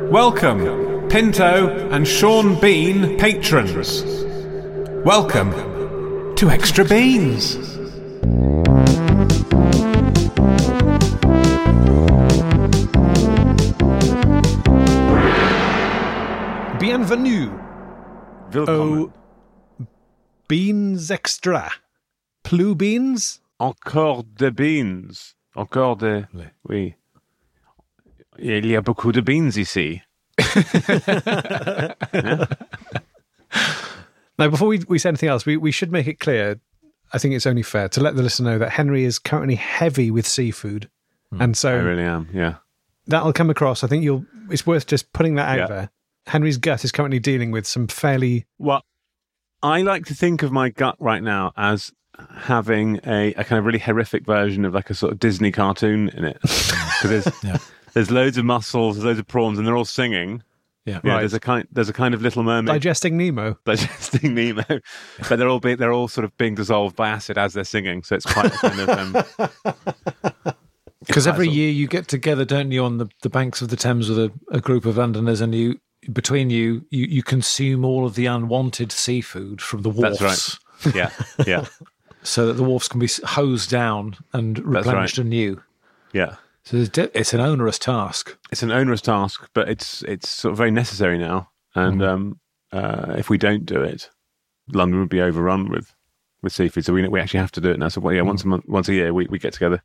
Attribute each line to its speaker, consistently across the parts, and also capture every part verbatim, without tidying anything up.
Speaker 1: Welcome, Pinto and Sean Bean patrons. Welcome to Extra Beans.
Speaker 2: Bienvenue.
Speaker 3: Willkommen.
Speaker 2: Oh, beans extra. Plus beans?
Speaker 3: Encore de beans. Encore de... Oui. Il y a beaucoup de beans ici.
Speaker 2: Yeah? Now, before we, we say anything else, we, we should make it clear, I think it's only fair, to let the listener know that Henry is currently heavy with seafood. Mm. And so...
Speaker 3: I really am, yeah.
Speaker 2: That'll come across. I think you'll. It's worth just putting that out
Speaker 3: Yeah.
Speaker 2: there. Henry's gut is currently dealing with some fairly...
Speaker 3: Well, I like to think of my gut right now as having a, a kind of really horrific version of like a sort of Disney cartoon in it. Because there's,
Speaker 4: Yeah.
Speaker 3: there's loads of mussels, there's loads of prawns, and they're all singing.
Speaker 4: Yeah.
Speaker 3: Yeah,
Speaker 2: Right.
Speaker 3: there's a kind there's a kind of Little Mermaid
Speaker 2: Digesting Nemo.
Speaker 3: digesting Nemo, but they're all be, they're all sort of being dissolved by acid as they're singing. So it's quite a kind of um,
Speaker 4: Because every
Speaker 3: That's all.
Speaker 4: year you get together, don't you, on the, the banks of the Thames with a, a group of Londoners, and you between you, you you consume all of the unwanted seafood from the wharfs.
Speaker 3: That's right. yeah, yeah,
Speaker 4: So that the wharfs can be hosed down and replenished
Speaker 3: right.
Speaker 4: anew.
Speaker 3: yeah.
Speaker 4: So it's, de- it's an onerous task.
Speaker 3: It's an onerous task, but it's it's sort of very necessary now. And um, uh, if we don't do it, London would be overrun with, with seafood. So we we actually have to do it now. So well, yeah, once a month, once a year, we, we get together,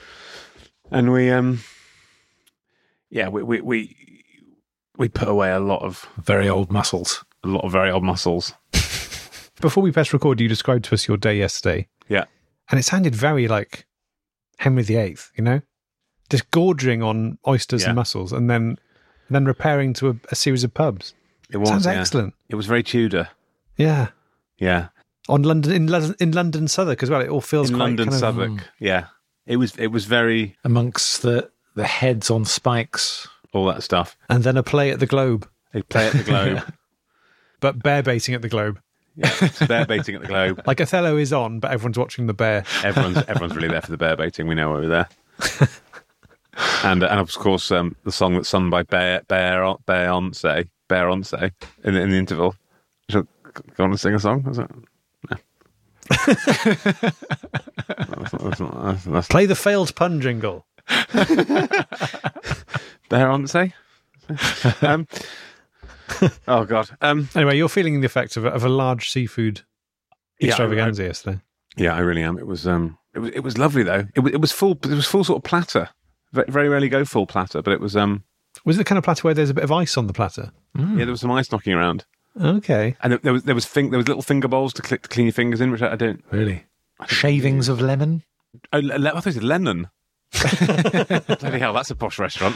Speaker 3: and we um, yeah, we we we we put away a lot of
Speaker 4: Very old muscles.
Speaker 3: a lot of very old mussels.
Speaker 2: Before we press record, you described to us your day yesterday.
Speaker 3: Yeah,
Speaker 2: And it sounded very like Henry the Eighth, you know? Just gorging on oysters
Speaker 3: Yeah.
Speaker 2: and mussels and then then repairing to a, a series of pubs.
Speaker 3: it was.
Speaker 2: Sounds
Speaker 3: yeah.
Speaker 2: excellent.
Speaker 3: It was very Tudor.
Speaker 2: Yeah.
Speaker 3: Yeah,
Speaker 2: On London in London in London Southwark as well. It all feels
Speaker 3: in
Speaker 2: quite
Speaker 3: London,
Speaker 2: kind of,
Speaker 3: Southwark. Yeah, it was. It was very
Speaker 4: Amongst the, the heads on spikes.
Speaker 3: all that stuff.
Speaker 2: and then a play at the Globe,
Speaker 3: They play at the Globe.
Speaker 2: but bear baiting at the Globe.
Speaker 3: Yeah, it's bear baiting at the Globe.
Speaker 2: Like Othello is on, but everyone's watching the bear.
Speaker 3: Everyone's everyone's really there for the bear baiting. We know we're there. and and of course, um, the song that's sung by Bear Bear Beyonce Beyonce in the, in the interval. Shall go on and sing a song? Is it? No. that's not, that's not, that's, that's
Speaker 2: Play the failed pun jingle.
Speaker 3: Beyonce. um, oh God. Um,
Speaker 2: Anyway, you're feeling the effects of a, of a large seafood
Speaker 3: Yeah, I-
Speaker 2: extravaganza yesterday.
Speaker 3: yeah, I really am. It was um, it was it was lovely though. It was it was full. It was full sort of platter. Very, very rarely go full platter, but it was um,
Speaker 2: Was it the kind of platter where there's a bit of ice on the platter?
Speaker 3: yeah, there was some ice knocking around.
Speaker 2: Okay.
Speaker 3: And there- there was there was fing- there was little finger bowls to, click, to clean your fingers in, which I, I don't.
Speaker 4: Really? Shavings of lemon?
Speaker 3: Oh, Le- Le- I thought it was Lennon. Bloody hell, that's a posh restaurant.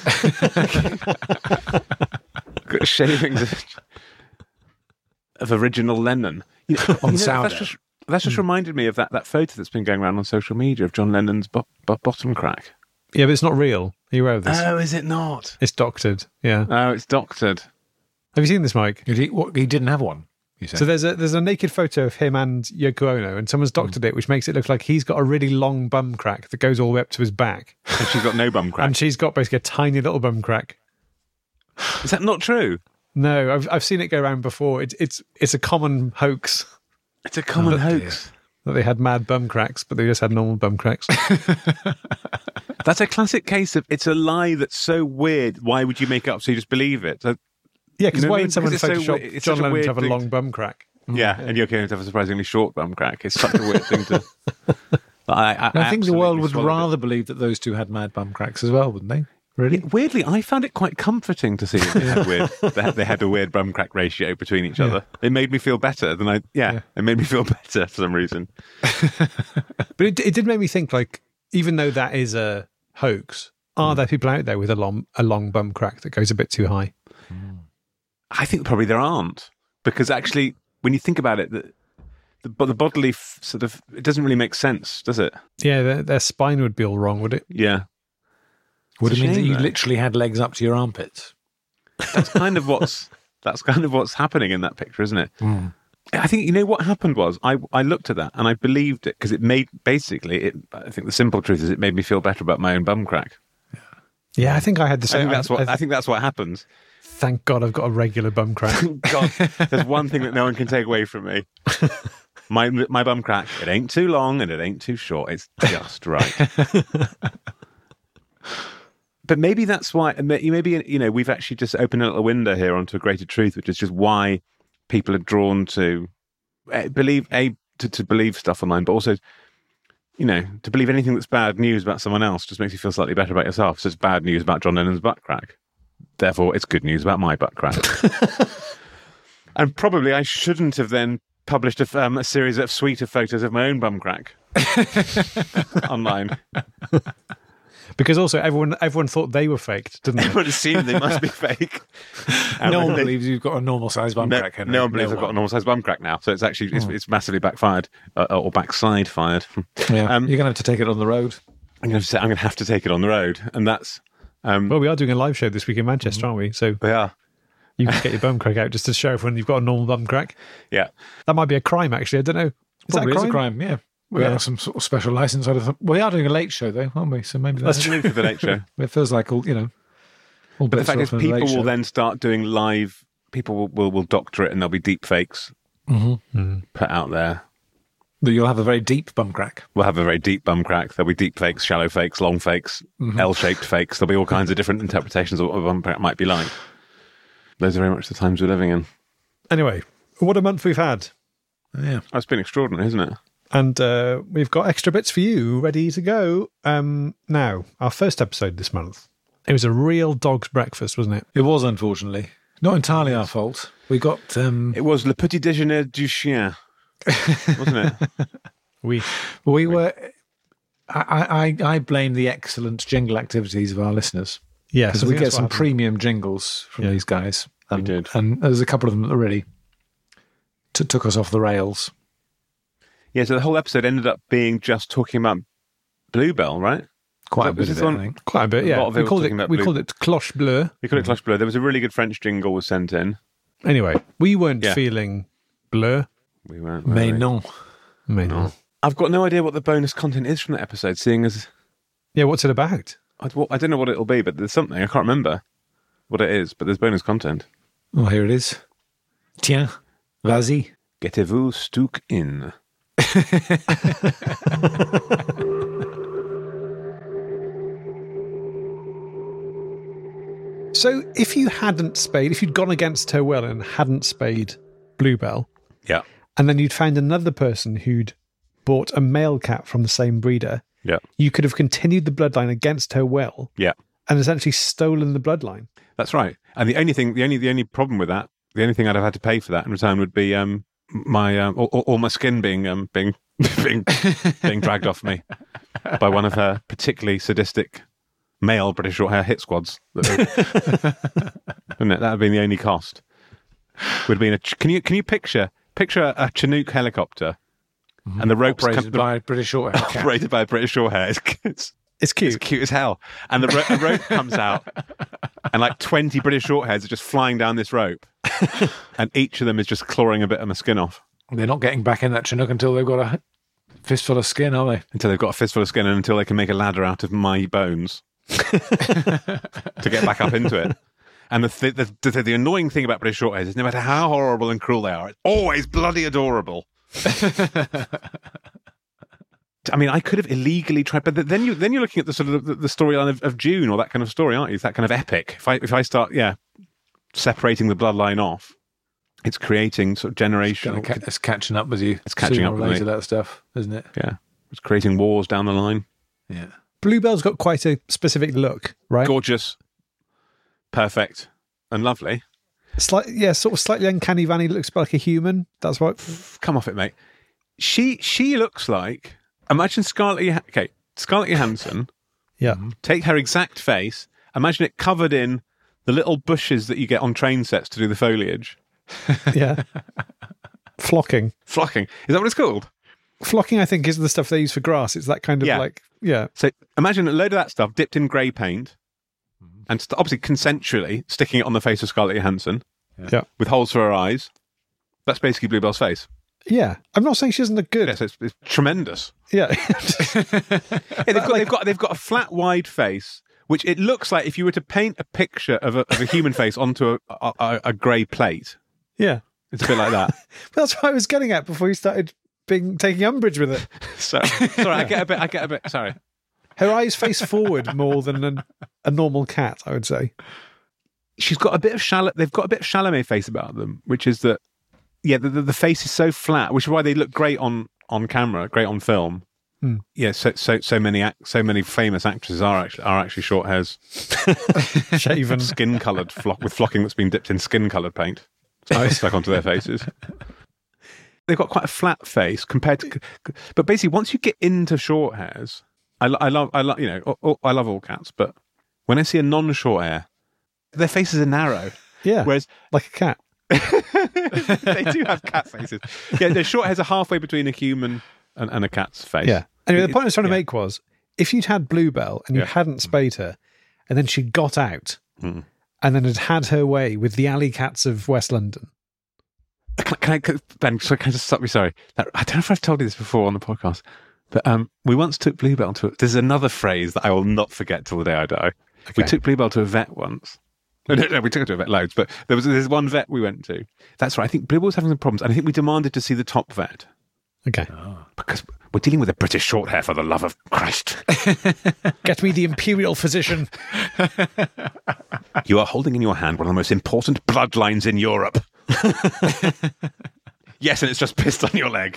Speaker 3: Got shavings of, of original Lennon You know,
Speaker 4: On
Speaker 3: you know,
Speaker 4: sourdough.
Speaker 3: That's just, that's just reminded me of that, that photo that's been going around on social media of John Lennon's bo- bo- bottom crack.
Speaker 2: Yeah, but it's not real. Are you aware of this?
Speaker 3: Oh, is it not?
Speaker 2: It's doctored. Yeah.
Speaker 3: Oh, it's doctored.
Speaker 2: Have you seen this, Mike?
Speaker 4: He, what, he didn't have one, you said?
Speaker 2: So there's a there's a naked photo of him and Yoko Ono, and someone's doctored it, which makes it look like he's got a really long bum crack that goes all the way up to his back,
Speaker 3: And she's got no bum crack.
Speaker 2: and she's got basically a tiny little bum crack.
Speaker 3: Is that not true?
Speaker 2: No, I've I've seen it go around before. It's it's it's a common hoax
Speaker 3: It's a common
Speaker 4: Oh,
Speaker 3: hoax.
Speaker 2: that they had mad bum cracks, but they just had normal bum cracks.
Speaker 3: That's a classic case of it's a lie that's so weird. Why would you make it up so you just believe it? So,
Speaker 2: Yeah, because
Speaker 3: You know
Speaker 2: why
Speaker 3: what I mean?
Speaker 2: would someone
Speaker 3: Because it's so
Speaker 2: Photoshop
Speaker 3: weird- it's
Speaker 2: John
Speaker 3: such a
Speaker 2: Lennon to
Speaker 3: weird
Speaker 2: have a
Speaker 3: thing
Speaker 2: long
Speaker 3: to-
Speaker 2: bum crack?
Speaker 3: yeah, and you're going to have a surprisingly short bum crack. It's such a weird thing to. I, I,
Speaker 4: I think the world
Speaker 3: absolutely
Speaker 4: would
Speaker 3: swallowed it.
Speaker 4: rather believe that those two had mad bum cracks as well, wouldn't they? Really?
Speaker 3: Weirdly, I found it quite comforting to see that they had, weird, they had, they had a weird bum crack ratio between each other. It made me feel better than I. Yeah,
Speaker 2: Yeah.
Speaker 3: it made me feel better for some reason.
Speaker 2: But it, it did make me think, like, even though that is a hoax, are there people out there with a long a long bum crack that goes a bit too high?
Speaker 3: I think probably there aren't, because actually, when you think about it, the the, bo- the bodily f- sort of it doesn't really make sense, does it?
Speaker 2: Yeah, their, their spine would be all wrong, would it?
Speaker 3: Yeah,
Speaker 4: Would
Speaker 3: It's
Speaker 4: it
Speaker 3: a
Speaker 4: mean that
Speaker 3: shame,
Speaker 4: you
Speaker 3: though.
Speaker 4: literally had legs up to your armpits?
Speaker 3: that's kind of what's that's kind of what's happening in that picture, isn't it? I think, you know, what happened was I, I looked at that and I believed it because it made, basically, it. I think the simple truth is it made me feel better about my own bum crack.
Speaker 2: Yeah, I think I had the
Speaker 3: I
Speaker 2: same.
Speaker 3: think that's what
Speaker 2: I,
Speaker 3: I think that's what happens.
Speaker 2: Thank God I've got a regular bum crack.
Speaker 3: God, there's one thing that no one can take away from me. My my bum crack. It ain't too long and it ain't too short. It's just right. But maybe that's why. Maybe you know we've actually just opened a little window here onto a greater truth, which is just why people are drawn to uh, believe a to, to believe stuff online, but also. You know, to believe anything that's bad news about someone else just makes you feel slightly better about yourself. So it's bad news about John Lennon's butt crack. Therefore, it's good news about my butt crack. And probably I shouldn't have then published a, um, a series of sweeter photos of my own bum crack online.
Speaker 2: Because also everyone everyone thought they were faked, didn't they?
Speaker 3: Everyone assumed they must be fake.
Speaker 4: No one
Speaker 3: they-
Speaker 4: believes you've got a normal sized bum
Speaker 3: No,
Speaker 4: crack, Henry.
Speaker 3: no one believes
Speaker 4: No
Speaker 3: I've got a
Speaker 4: one.
Speaker 3: normal sized bum crack now. So it's actually it's, it's massively backfired uh, or backside fired.
Speaker 4: Yeah,
Speaker 3: Um,
Speaker 4: you're going to have to take it on the road.
Speaker 3: I'm going to say I'm going to have to take it on the road, and that's um,
Speaker 2: Well, we are doing a live show this week in Manchester, aren't we? So
Speaker 3: yeah,
Speaker 2: you can get your bum crack out just to show everyone you've got a normal bum crack.
Speaker 3: yeah.
Speaker 2: That might be a crime, actually. I don't know. Is
Speaker 4: Probably
Speaker 2: that
Speaker 4: is a crime, yeah. We
Speaker 2: Yeah.
Speaker 4: have some sort of special license. Out of th- we are doing a late show, though, aren't we? So maybe that's,
Speaker 3: That's true for the late show.
Speaker 4: It feels like all you know. All
Speaker 3: But the
Speaker 4: bets
Speaker 3: fact
Speaker 4: are
Speaker 3: is,
Speaker 4: off on a late
Speaker 3: people will
Speaker 4: show.
Speaker 3: then start doing live. People will, will, will doctor it, and there'll be deep fakes
Speaker 4: Mhm.
Speaker 3: put out there.
Speaker 4: That you'll have a very deep bum crack.
Speaker 3: We'll have a very deep bum crack. There'll be deep fakes, shallow fakes, long fakes, L-shaped fakes. There'll be all kinds of different interpretations of what a bum crack might be like. Those are very much the times we're living in.
Speaker 2: Anyway, what a month we've had.
Speaker 4: Yeah.
Speaker 3: Oh, it's been extraordinary, isn't it?
Speaker 2: And uh, we've got extra bits for you ready to go. Um, now, our first episode this month. It was a real dog's breakfast, wasn't it?
Speaker 4: It was, unfortunately. Not entirely our fault. We got... Um,
Speaker 3: It was Le Petit Déjeuner du Chien, wasn't it?
Speaker 2: We
Speaker 4: we were... I, I, I blame the excellent jingle activities of our listeners.
Speaker 2: Yes,
Speaker 4: Because
Speaker 2: I
Speaker 4: we
Speaker 2: think
Speaker 4: get
Speaker 2: that's
Speaker 4: some
Speaker 2: what happened.
Speaker 4: premium jingles from
Speaker 2: Yeah.
Speaker 4: these guys. And,
Speaker 3: did.
Speaker 4: And there's a couple of them that really t- took us off the rails.
Speaker 3: Yeah, so the whole episode ended up being just talking about Bluebell, right?
Speaker 4: Quite a
Speaker 3: Was
Speaker 4: bit
Speaker 3: this
Speaker 4: of it,
Speaker 3: one?
Speaker 4: I think.
Speaker 2: Quite a bit,
Speaker 3: A
Speaker 2: yeah.
Speaker 3: lot of it
Speaker 2: We
Speaker 3: was
Speaker 2: called it.
Speaker 3: talking about
Speaker 2: We
Speaker 3: blue-
Speaker 2: called it Cloche Bleu.
Speaker 3: We call it Cloche Bleu. There was a really good French jingle was sent in.
Speaker 2: Anyway, we weren't
Speaker 3: Yeah.
Speaker 2: feeling bleu.
Speaker 3: We weren't.
Speaker 4: Mais
Speaker 3: were we?
Speaker 4: non.
Speaker 2: Mais
Speaker 3: No.
Speaker 2: non.
Speaker 3: I've got no idea what the bonus content is from that episode, seeing as
Speaker 2: Yeah, what's it about?
Speaker 3: I, well, I don't know what it'll be, but there's something. I can't remember what it is, but there's bonus content.
Speaker 4: Oh, here it is. Tiens, vas-y.
Speaker 3: Gettez-vous stuck in.
Speaker 2: So, if you hadn't spayed, if you'd gone against her will and hadn't spayed Bluebell,
Speaker 3: Yeah.
Speaker 2: and then you'd found another person who'd bought a male cat from the same breeder,
Speaker 3: Yeah.
Speaker 2: you could have continued the bloodline against her will
Speaker 3: Yeah.
Speaker 2: and essentially stolen the bloodline.
Speaker 3: That's right. And the only thing, the only, the only problem with that, the only thing I'd have had to pay for that in return would be um, my um, all, all my skin being um, being being being dragged off me by one of her particularly sadistic male British Shorthair hit squads. Wouldn't it? That would be the only cost. Would have been a. ch- Can you can you picture picture a Chinook helicopter and the ropes
Speaker 4: Operated
Speaker 3: come, the,
Speaker 4: by British Shorthair cat.
Speaker 3: operated by British Shorthair? It's, it's
Speaker 2: It's cute.
Speaker 3: It's cute as hell. And the ro- a rope comes out, and like twenty British Shorthairs are just flying down this rope, and each of them is just clawing a bit of my skin off
Speaker 4: They're not getting back in that Chinook until they've got a fistful of skin, are they?
Speaker 3: until they've got a fistful of skin and until they can make a ladder out of my bones to get back up into it. And the, th- the, the the annoying thing about British Shorthairs is no matter how horrible and cruel they are, it's always bloody adorable. I mean, I could have illegally tried, but then you then you're looking at the sort of the, the storyline of, of June or that kind of story, aren't you? It's that kind of epic. If I if I start, yeah, separating the bloodline off, it's creating sort of generational.
Speaker 4: Ca- it's catching up with you.
Speaker 3: It's catching
Speaker 4: sooner
Speaker 3: up
Speaker 4: or
Speaker 3: with
Speaker 4: later,
Speaker 3: me.
Speaker 4: that stuff, isn't it?
Speaker 3: Yeah, it's creating wars down the line.
Speaker 4: Yeah.
Speaker 2: Bluebell's got quite a specific look, right?
Speaker 3: Gorgeous, perfect, and lovely.
Speaker 2: Slight, yeah, sort of slightly uncanny valley. Looks like a human. That's what.
Speaker 3: Come off it, mate. She she looks like. Imagine Scarlett. Joh- Okay, Scarlett Johansson.
Speaker 2: Yeah,
Speaker 3: Take her exact face. Imagine it covered in the little bushes that you get on train sets to do the foliage.
Speaker 2: yeah. Flocking.
Speaker 3: Flocking. Is that what it's called?
Speaker 2: Flocking, I think, is the stuff they use for grass. It's that kind of
Speaker 3: Yeah.
Speaker 2: like, yeah.
Speaker 3: So imagine a load of that stuff dipped in grey paint and st- obviously consensually sticking it on the face of Scarlett Johansson
Speaker 2: Yeah.
Speaker 3: with holes for her eyes. That's basically Bluebell's face.
Speaker 2: Yeah. I'm not saying she doesn't look good.
Speaker 3: Yes, it's, it's tremendous.
Speaker 2: Yeah.
Speaker 3: Yeah, they've, got, they've got they've got a flat, wide face which it looks like if you were to paint a picture of a, of a human face onto a, a, a, a grey plate.
Speaker 2: Yeah.
Speaker 3: It's a bit like that.
Speaker 2: That's what I was getting at before you started being taking umbrage with it.
Speaker 3: Sorry, sorry, I get a bit. I get a bit. Sorry.
Speaker 2: Her eyes face forward more than an, a normal cat, I would say.
Speaker 3: She's got a bit of Chal- They've got a bit of Chalamet face about them, which is that. Yeah, the, the, the face is so flat, which is why they look great on, on camera, great on film.
Speaker 2: Hmm.
Speaker 3: Yeah, so so so many act, so many famous actresses are actually are actually short hairs,
Speaker 2: Shaven,
Speaker 3: skin coloured, flock with flocking that's been dipped in skin coloured paint, stuck onto their faces. They've got quite a flat face compared to, but basically once you get into short hairs, I, I love I love you know oh, oh, I love all cats, but when I see a non-short hair, their faces are narrow.
Speaker 2: Yeah,
Speaker 3: whereas
Speaker 2: like a cat.
Speaker 3: They do have cat faces. Yeah, their short hairs are halfway between a human and, and a cat's face.
Speaker 2: Yeah. Anyway, the point I was trying to
Speaker 3: yeah.
Speaker 2: make was, if you'd had Bluebell and you
Speaker 3: Yeah.
Speaker 2: hadn't spayed her, and then she got out,
Speaker 3: Mm.
Speaker 2: and then had had her way with the alley cats of West London.
Speaker 3: Can, can I, can, Ben, so can I just stop you? Sorry. That, I don't know if I've told you this before on the podcast, but um, we once took Bluebell to, there's another phrase that I will not forget till the day I die. We
Speaker 2: Okay.
Speaker 3: took Bluebell to a vet once. No, no, no, we took her to a vet loads, but there was there's one vet we went to. That's right. I think Bluebell was having some problems, and I think we demanded to see the top vet
Speaker 2: Okay.
Speaker 3: because we're dealing with a British short hair, for the love of Christ.
Speaker 2: Get me the imperial physician.
Speaker 3: You are holding in your hand one of the most important bloodlines in Europe. Yes, and it's just pissed on your leg.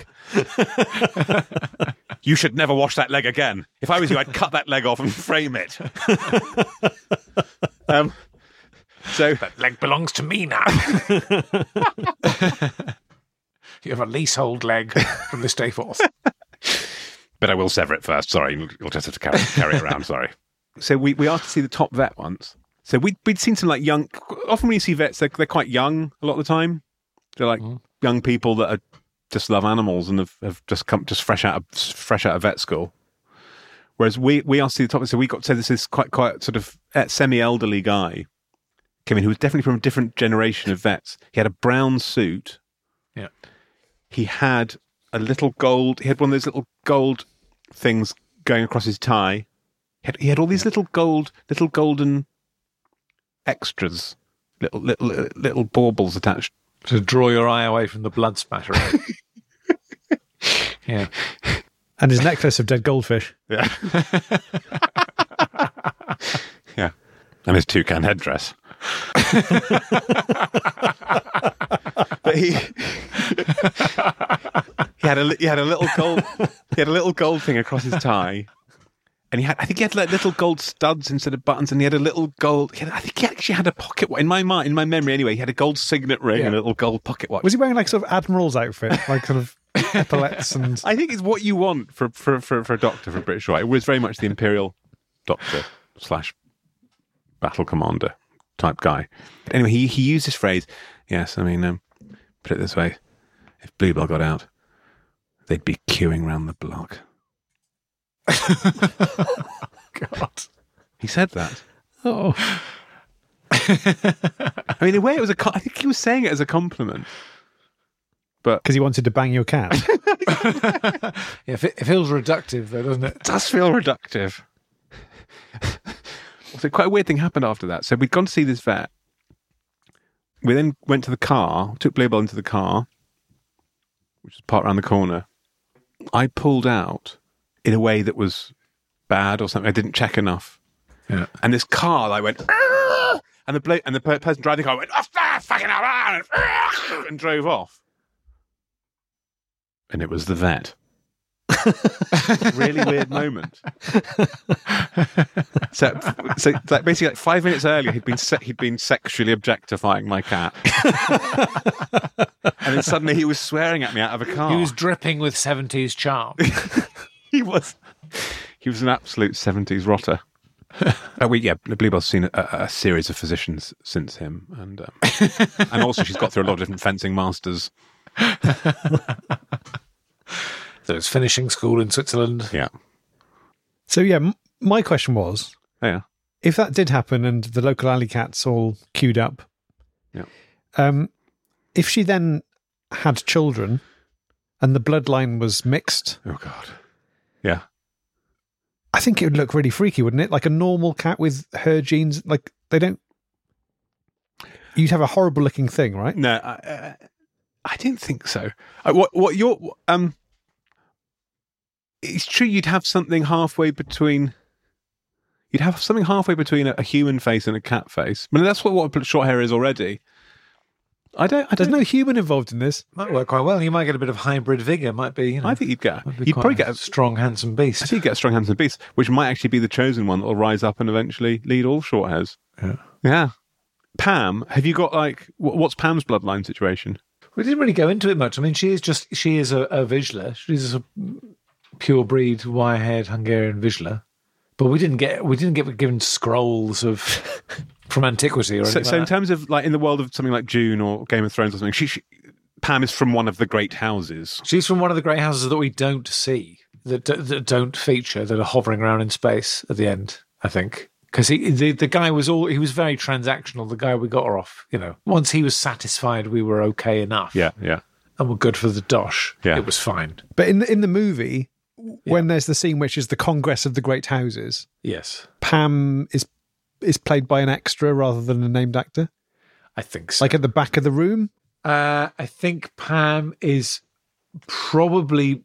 Speaker 3: You should never wash that leg again. If I was you, I'd cut that leg off and frame it. um, so
Speaker 4: That leg belongs to me now. You have a leasehold leg from this day forth.
Speaker 3: But I will sever it first. Sorry, you'll you'll just have to carry, carry it around. Sorry. So we, we asked to see the top vet once. So we'd, we'd seen some like young, often when you see vets, they're, they're quite young a lot of the time. They're like
Speaker 4: Mm.
Speaker 3: young people that are, just love animals and have, have just come just fresh out of fresh out of vet school. Whereas we we asked to see the top, so we got to this is quite quite sort of semi elderly guy came in who was definitely from a different generation of vets. He had a brown suit.
Speaker 4: Yeah.
Speaker 3: He had a little gold. He had one of those little gold things going across his tie. He had, he had all these little gold, little golden extras, little little little baubles attached.
Speaker 4: To draw your eye away from the blood spattering. Yeah.
Speaker 2: And his necklace of dead goldfish.
Speaker 3: Yeah. Yeah. And his toucan headdress. But he he had a he had a little gold he had a little gold thing across his tie, and he had I think he had like little gold studs instead of buttons, and he had a little gold. He had, I think he actually had a pocket watch in my mind, in my memory anyway. He had a gold signet ring
Speaker 2: Yeah.
Speaker 3: and a little gold pocket watch.
Speaker 2: Was he wearing like sort of admiral's outfit, like sort of epaulets and?
Speaker 3: I think it's what you want for for for, for a doctor for a British right. It was very much the imperial doctor slash battle commander type guy. But anyway, he he used this phrase. Yes, I mean, um, put it this way: if Bluebell got out, they'd be queuing round the block.
Speaker 4: God.
Speaker 3: He said that.
Speaker 2: Oh,
Speaker 3: I mean, in a way, it was a. co- I think he was saying it as a compliment. But
Speaker 2: because he wanted to bang your cat.
Speaker 4: Yeah, it, it feels reductive, though, doesn't it?
Speaker 3: it does feel reductive. So quite a weird thing happened after that. So we'd gone to see this vet. We then went to the car, took Bluebell into the car, which was parked around the corner. I pulled out in a way that was bad or something. I didn't check enough.
Speaker 4: Yeah.
Speaker 3: And this car, I went, "Argh!" and the blo- and the per- person driving the car went, oh, ah, fucking hell, ah," and, "Argh!" and drove off. And it was the vet. Really weird moment. So, so like basically, like five minutes earlier, he'd been se- he'd been sexually objectifying my cat, and then suddenly he was swearing at me out of a car.
Speaker 4: He was dripping with seventies charm.
Speaker 3: he was he was an absolute seventies rotter. uh, we yeah, Bluebell's seen a, a series of physicians since him, and um, and also she's got through a lot of different fencing masters.
Speaker 4: So it's finishing school in Switzerland.
Speaker 3: Yeah,
Speaker 2: So yeah, m- my question was,
Speaker 3: yeah.
Speaker 2: if that did happen and the local alley cats all queued up,
Speaker 3: Yeah.
Speaker 2: um, if she then had children and the bloodline was mixed,
Speaker 3: Oh God, yeah.
Speaker 2: I think it would look really freaky, wouldn't it? Like a normal cat with her genes. Like they don't. You'd have a horrible looking thing, right?
Speaker 3: No, I, uh, I didn't think so. Uh, what? What? Your um. It's true. You'd have something halfway between. You'd have something halfway between a, a human face and a cat face. I mean, that's what, what short hair is already. I don't. I
Speaker 2: There's
Speaker 3: don't.
Speaker 2: no human involved in this.
Speaker 4: Might work quite well. You might get a bit of hybrid vigor. Might be. You know,
Speaker 3: I think you'd get.
Speaker 4: might be
Speaker 3: You'd
Speaker 4: quite
Speaker 3: probably
Speaker 4: a
Speaker 3: get. A,
Speaker 4: strong, handsome beast.
Speaker 3: I think you'd get a strong, handsome beast, which might actually be the chosen one that will rise up and eventually lead all short hairs.
Speaker 4: Yeah.
Speaker 3: Yeah. Pam, have you got like wh- what's Pam's bloodline situation?
Speaker 4: We didn't really go into it much. I mean, she is just she is a, a Vizsla. She's a pure breed, wire-haired Hungarian Vizsla. But we didn't get we didn't get given scrolls of from antiquity or
Speaker 3: So,
Speaker 4: anything.
Speaker 3: so
Speaker 4: like
Speaker 3: in
Speaker 4: that.
Speaker 3: terms of like in the world of something like Dune or Game of Thrones or something, she, she Pam is from one of the great houses.
Speaker 4: She's from one of the great houses that we don't see, that, that don't feature, that are hovering around in space at the end, I think. Because he, the, the guy was all, he was very transactional, the guy we got her off, you know. Once he was satisfied we were okay enough.
Speaker 3: Yeah, yeah.
Speaker 4: And we're good for the dosh.
Speaker 3: Yeah.
Speaker 4: It was fine.
Speaker 2: But in the, in the movie, when there's the scene which is the Congress of the Great Houses,
Speaker 4: Yes.
Speaker 2: Pam is is played by an extra rather than a named actor.
Speaker 4: I think so.
Speaker 2: Like at the back of the room.
Speaker 4: Uh, I think Pam is probably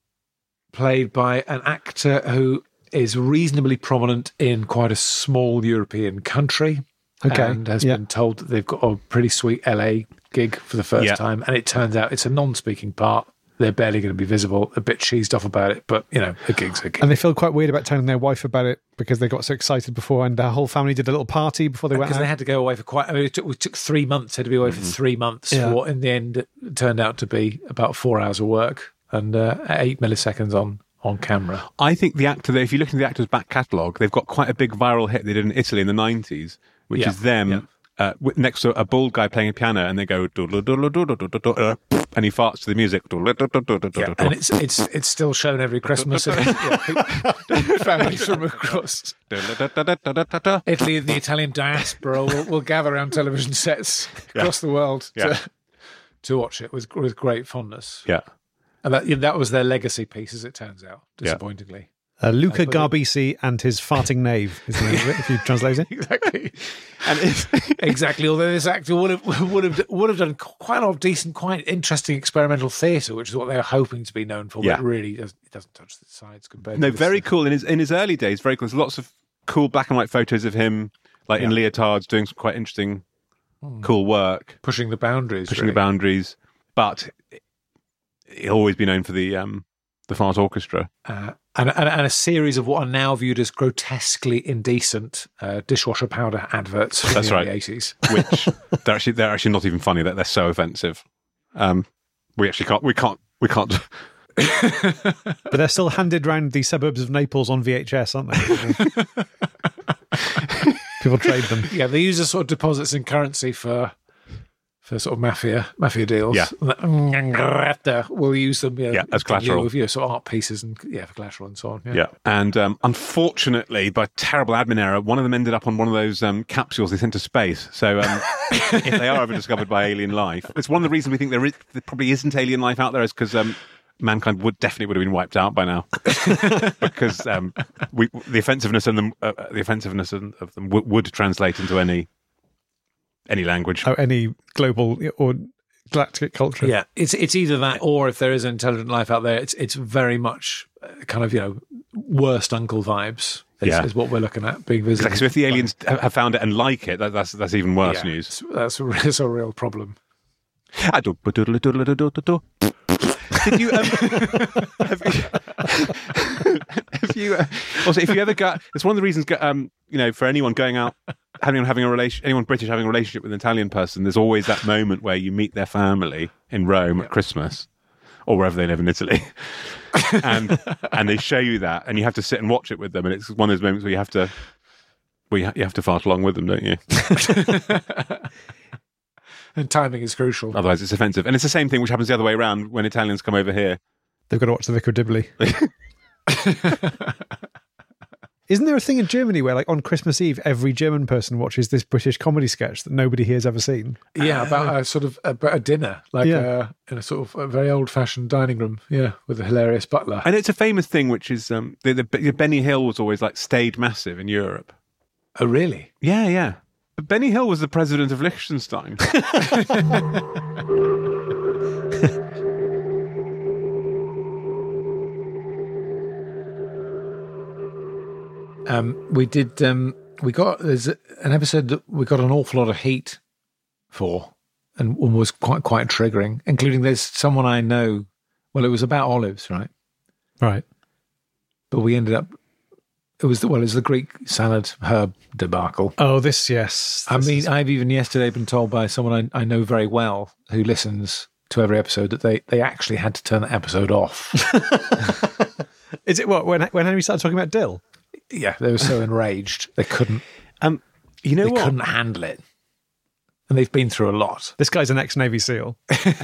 Speaker 4: played by an actor who is reasonably prominent in quite a small European country.
Speaker 2: Okay,
Speaker 4: And has
Speaker 2: yeah.
Speaker 4: been told that they've got a pretty sweet L A gig for the first
Speaker 3: Yeah.
Speaker 4: time. And it turns out it's a non-speaking part. They're barely going to be visible, a bit cheesed off about it, but, you know, a gig's a gig.
Speaker 2: And they feel quite weird about telling their wife about it because they got so excited before, and their whole family did a little party before they went
Speaker 4: Because
Speaker 2: out.
Speaker 4: they had to go away for quite. I mean, it took, it took three months. They had to be away for three months.
Speaker 2: Yeah.
Speaker 4: For what in the end it turned out to be about four hours of work and uh, eight milliseconds on on camera.
Speaker 3: I think the actor, if you look into the actor's back catalogue, they've got quite a big viral hit they did in Italy in the nineties, which
Speaker 4: Yeah,
Speaker 3: is them
Speaker 4: yeah.
Speaker 3: uh, with- next to a bald guy playing a piano, and they go, "Doodle-doodle-doodle-doodle-doodle," and he farts to the music.
Speaker 4: Yeah, and it's it's it's still shown every Christmas. And, yeah, families from across Italy and the Italian diaspora will, will gather around television sets across the world
Speaker 3: Yeah.
Speaker 4: to to watch it with with great fondness.
Speaker 3: Yeah.
Speaker 4: And that yeah, that was their legacy piece, as it turns out. Disappointingly,
Speaker 2: Uh, Luca
Speaker 4: I put it-
Speaker 2: Garbisi and his farting knave is the name of it, if you translate it.
Speaker 4: exactly.
Speaker 3: And if,
Speaker 4: Exactly. Although this actor would have would have would have done quite a lot of decent, quite interesting experimental theatre, which is what they were hoping to be known for.
Speaker 3: Yeah.
Speaker 4: But it really does, it doesn't touch the sides compared.
Speaker 3: no,
Speaker 4: to this
Speaker 3: very
Speaker 4: stuff.
Speaker 3: cool in his in his early days. Very cool. There's lots of cool black and white photos of him, like in leotards, doing some quite interesting, cool work,
Speaker 4: pushing the boundaries.
Speaker 3: pushing
Speaker 4: really.
Speaker 3: the boundaries. But he'll always be known for the um, the fart orchestra.
Speaker 4: Uh, and, and and a series of what are now viewed as grotesquely indecent uh, dishwasher powder adverts from
Speaker 3: That's
Speaker 4: the
Speaker 3: right.
Speaker 4: eighties.
Speaker 3: Which they're actually they're actually not even funny. That they're so offensive. Um, we actually can't we can't we can't.
Speaker 2: But they're still handed round the suburbs of Naples on V H S, aren't they? People trade them.
Speaker 4: Yeah, they use as sort of deposits in currency for for sort of mafia mafia deals.
Speaker 3: Yeah.
Speaker 4: And we'll use them. You know,
Speaker 3: Yeah, as
Speaker 4: in
Speaker 3: collateral.
Speaker 4: lieu of, you know, sort of art pieces and yeah, for collateral and so on. Yeah.
Speaker 3: Yeah, and um, unfortunately, by terrible admin error, one of them ended up on one of those um, capsules they sent to space. So um, if they are ever discovered by alien life, it's one of the reasons we think there, is, there probably isn't alien life out there is because um, mankind would definitely would have been wiped out by now because um, we, the offensiveness of them, uh, the offensiveness of of them w- would translate into any any language.
Speaker 2: Oh, any global or galactic culture.
Speaker 4: Yeah, it's it's either that or if there is intelligent life out there, it's it's very much uh, kind of, you know, worst uncle vibes. Is,
Speaker 3: Yeah.
Speaker 4: is what we're looking at being visited.
Speaker 3: Exactly. So if the aliens ha- have found it and like it, that, that's that's even worse
Speaker 4: Yeah,
Speaker 3: news.
Speaker 4: it's- That's a, that's a real problem.
Speaker 3: Did you, um, have you, have you uh, also, if you ever got, it's one of the reasons, go- um, you know, for anyone going out, having having a relation, anyone British having a relationship with an Italian person, there's always that moment where you meet their family in Rome at Christmas or wherever they live in Italy, and and they show you that, and you have to sit and watch it with them, and it's one of those moments where you have to, where you, ha- you have to fart along with them, don't you?
Speaker 4: And timing is crucial.
Speaker 3: Otherwise, it's offensive, and it's the same thing which happens the other way around when Italians come over here.
Speaker 2: They've got to watch the Vicar of Dibley. Isn't there a thing in Germany where, like, on Christmas Eve, every German person watches this British comedy sketch that nobody here has ever seen?
Speaker 4: Yeah, about a sort of about a dinner, like
Speaker 2: Yeah.
Speaker 4: uh, in a sort of a very old-fashioned dining room. Yeah, with a hilarious butler.
Speaker 3: And it's a famous thing, which is um, the, the, the Benny Hill was always like stayed massive in Europe.
Speaker 4: Oh, really?
Speaker 3: Yeah, yeah. But Benny Hill was the president of Liechtenstein.
Speaker 4: Um, we did. Um, we got there's an episode that we got an awful lot of heat for, and one was quite quite triggering. Including there's someone I know. Well, it was about olives, right?
Speaker 2: Right.
Speaker 4: But we ended up. It was the, well, it was the Greek salad herb debacle.
Speaker 2: Oh, this, yes.
Speaker 4: I
Speaker 2: This
Speaker 4: mean,
Speaker 2: is-
Speaker 4: I've even yesterday been told by someone I, I know very well who listens to every episode that they, they actually had to turn that episode off.
Speaker 2: is it what, when, when Henry started talking about dill?
Speaker 4: Yeah, they were so enraged they couldn't.
Speaker 3: Um, you know
Speaker 4: they
Speaker 3: what?
Speaker 4: couldn't handle it, and they've been through a lot.
Speaker 2: This guy's an ex-Navy SEAL.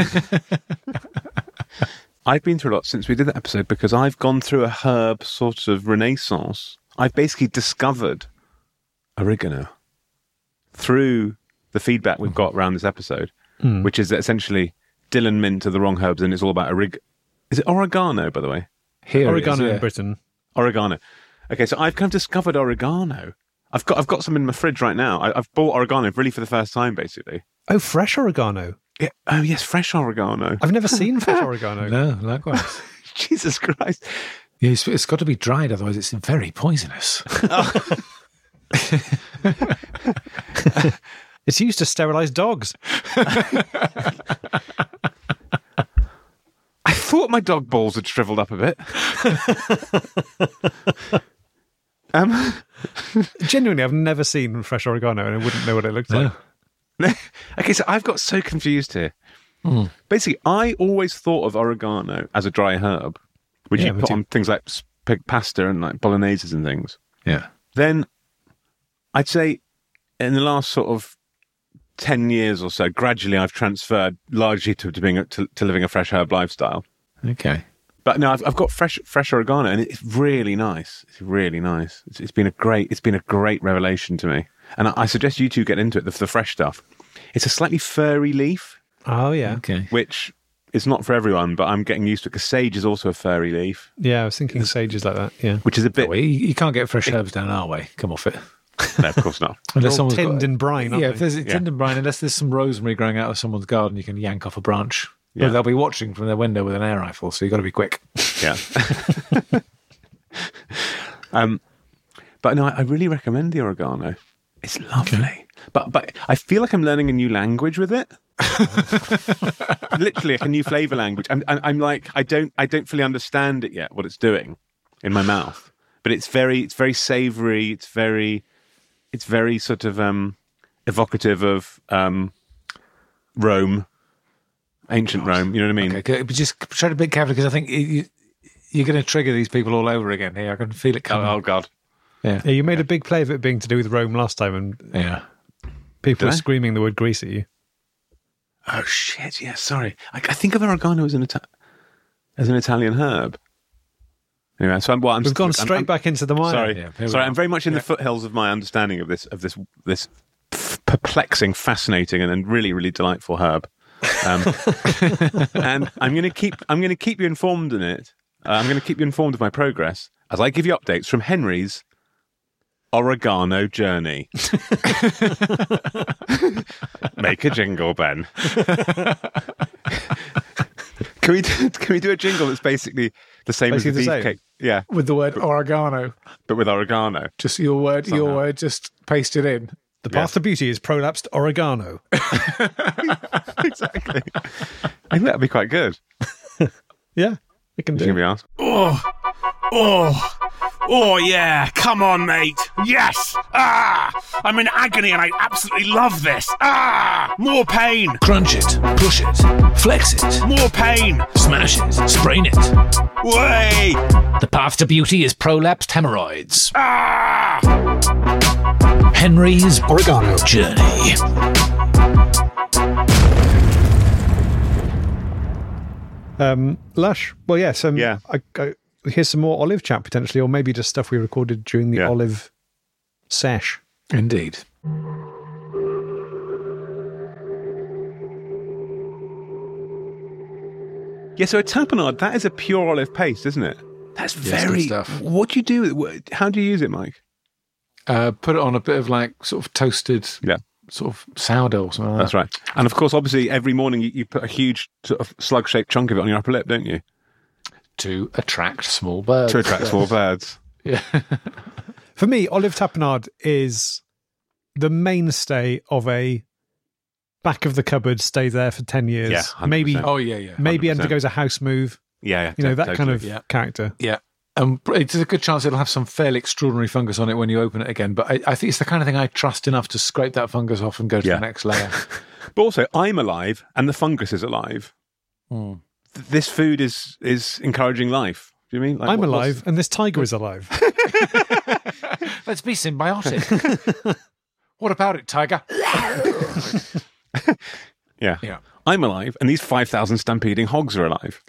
Speaker 3: I've been through a lot since we did that episode because I've gone through a herb sort of renaissance. I've basically discovered oregano through the feedback we've got around this episode,
Speaker 2: Mm.
Speaker 3: which is that essentially dill and mint are the wrong herbs, and it's all about orig. Is it oregano, by the way?
Speaker 4: Here it is,
Speaker 2: Oregano
Speaker 4: yeah.
Speaker 2: in Britain.
Speaker 3: Oregano. Okay, so I've kind of discovered oregano. I've got I've got some in my fridge right now. I, I've bought oregano really for the first time, basically.
Speaker 2: Oh, fresh oregano.
Speaker 3: Yeah. Oh yes, fresh oregano.
Speaker 2: I've never seen fresh oregano.
Speaker 4: No, likewise.
Speaker 3: Jesus Christ.
Speaker 4: Yeah, it's, it's got to be dried, otherwise it's very poisonous.
Speaker 2: It's used to sterilize dogs.
Speaker 3: I thought my dog balls had shriveled up a bit. um,
Speaker 2: Genuinely, I've never seen fresh oregano and I wouldn't know what it looks like.
Speaker 3: okay, so I've got so confused here.
Speaker 2: Hmm.
Speaker 3: Basically, I always thought of oregano as a dry herb, which
Speaker 2: Yeah,
Speaker 3: you
Speaker 2: me
Speaker 3: put
Speaker 2: too.
Speaker 3: on things like sp- pasta and like bologneses and things.
Speaker 4: Yeah.
Speaker 3: Then I'd say in the last sort of ten years or so, gradually I've transferred largely to, to being a, to, to living a fresh herb lifestyle.
Speaker 4: Okay.
Speaker 3: But no, I've, I've got fresh fresh oregano, and it's really nice. It's really nice. It's, it's been a great it's been a great revelation to me, and I, I suggest you two get into it. The, the fresh stuff. It's a slightly furry leaf,
Speaker 2: Oh, yeah.
Speaker 4: Okay.
Speaker 3: which is not for everyone, but I'm getting used to it because sage is also a furry leaf,
Speaker 2: Yeah, I was thinking sage is like that. Yeah.
Speaker 3: which is a bit.
Speaker 4: Well, you, you can't get fresh herbs down our way. Come off it.
Speaker 3: No, of course not.
Speaker 2: They're
Speaker 4: Unless
Speaker 2: all
Speaker 4: someone's
Speaker 2: tinned
Speaker 4: got,
Speaker 2: in brine, aren't
Speaker 4: yeah,
Speaker 2: they?
Speaker 4: if there's a
Speaker 3: Yeah.
Speaker 4: tinned and brine, unless there's some rosemary growing out of someone's garden, you can yank off a branch.
Speaker 3: Yeah.
Speaker 4: But they'll be watching from their window with an air rifle, so you've got to be quick.
Speaker 3: Yeah. um, but no, I, I really recommend the oregano. It's lovely. But but I feel like I'm learning a new language with it. Literally, like a new flavor language. I'm, I'm I'm like I don't I don't fully understand it yet. What it's doing in my mouth, but it's very it's very savory. It's very it's very sort of um, evocative of um, Rome, ancient Rome. You know what I mean?
Speaker 4: Okay, good. But just try to be careful because I think you, you're going to trigger these people all over again here. I can feel it
Speaker 3: Oh,
Speaker 4: coming.
Speaker 3: oh God.
Speaker 4: Yeah.
Speaker 2: Yeah, you made a big play of it being to do with Rome last time, and
Speaker 4: Yeah.
Speaker 2: people
Speaker 3: Did
Speaker 2: were
Speaker 3: I?
Speaker 2: screaming the word grease at you.
Speaker 3: Oh shit! Yeah, sorry. I, I think of oregano as an Ita- as an Italian herb. Anyway, so I'm, well, I'm
Speaker 2: We've gone
Speaker 3: I'm-
Speaker 2: straight
Speaker 3: I'm-
Speaker 2: back into the mire.
Speaker 3: Sorry,
Speaker 4: Yeah, here we
Speaker 3: sorry.
Speaker 4: are.
Speaker 3: I'm very much in the foothills of my understanding of this of this this perplexing, fascinating, and, and really really delightful herb. Um, and I'm going to keep I'm going to keep you informed in it. Uh, I'm going to keep you informed of my progress as I give you updates from Henry's oregano journey. Make a jingle, Ben. Can we do, can we do a jingle that's basically the same
Speaker 2: Basically
Speaker 3: as
Speaker 2: the
Speaker 3: the
Speaker 2: same.
Speaker 3: beefcake? Yeah,
Speaker 4: With the word oregano.
Speaker 3: but with oregano.
Speaker 4: Just your word, your
Speaker 3: Somehow.
Speaker 4: word, just pasted in.
Speaker 2: The path
Speaker 3: Yeah.
Speaker 2: to beauty is prolapsed oregano.
Speaker 3: Exactly. I think that'd be quite good.
Speaker 2: Yeah, I can
Speaker 3: You
Speaker 2: do
Speaker 3: can
Speaker 2: it.
Speaker 3: be asked.
Speaker 1: Oh, oh, oh, yeah. Come on, mate. Yes. Ah, I'm in agony and I absolutely love this. Ah, more pain,
Speaker 5: Crunch it, push it, flex it,
Speaker 1: more pain.
Speaker 5: smash it, sprain it.
Speaker 1: Way.
Speaker 5: The path to beauty is prolapsed hemorrhoids.
Speaker 1: Ah.
Speaker 5: Henry's oregano journey.
Speaker 2: Um, Lush. Well, yes. Um,
Speaker 3: Yeah.
Speaker 2: I, I, hear some more Olive chat potentially, or maybe just stuff we recorded during the
Speaker 3: Yeah.
Speaker 2: Olive sesh.
Speaker 4: Indeed.
Speaker 3: Yeah, so a tapenade, that is a pure olive paste, isn't it? That's
Speaker 4: Yes,
Speaker 3: very...
Speaker 4: good stuff.
Speaker 3: What do you do with it? How do you use it, Mike?
Speaker 4: Uh, put it on a bit of like sort of toasted,
Speaker 3: Yeah.
Speaker 4: sort of sourdough or something like
Speaker 3: That's
Speaker 4: that.
Speaker 3: right. And of course, obviously, every morning you, you put a huge sort of slug-shaped chunk of it on your upper lip, don't you?
Speaker 4: To attract small birds.
Speaker 3: To attract small birds.
Speaker 4: Yeah.
Speaker 2: For me, olive tapenade is the mainstay of a back of the cupboard, stay there for ten years.
Speaker 3: Yeah, one hundred
Speaker 2: maybe
Speaker 3: percent.
Speaker 4: Oh, yeah, yeah.
Speaker 2: maybe
Speaker 3: one hundred percent.
Speaker 2: undergoes a house move.
Speaker 3: Yeah, yeah.
Speaker 2: You know,
Speaker 3: to-
Speaker 2: that kind
Speaker 3: totally.
Speaker 2: of
Speaker 4: Yeah.
Speaker 2: character.
Speaker 4: Yeah. Um, it's a good chance it'll have some fairly extraordinary fungus on it when you open it again. But I, I think it's the kind of thing I trust enough to scrape that fungus off and go to
Speaker 3: Yeah.
Speaker 4: the next layer.
Speaker 3: But also, I'm alive and the fungus is alive.
Speaker 4: Hmm.
Speaker 3: Th- This food is is encouraging life. Do you mean? Like,
Speaker 2: I'm
Speaker 3: what- what's-
Speaker 2: alive, and this tiger is alive.
Speaker 4: Let's be symbiotic. What about it, tiger?
Speaker 3: Yeah.
Speaker 4: Yeah.
Speaker 3: I'm alive and these five thousand stampeding hogs are alive.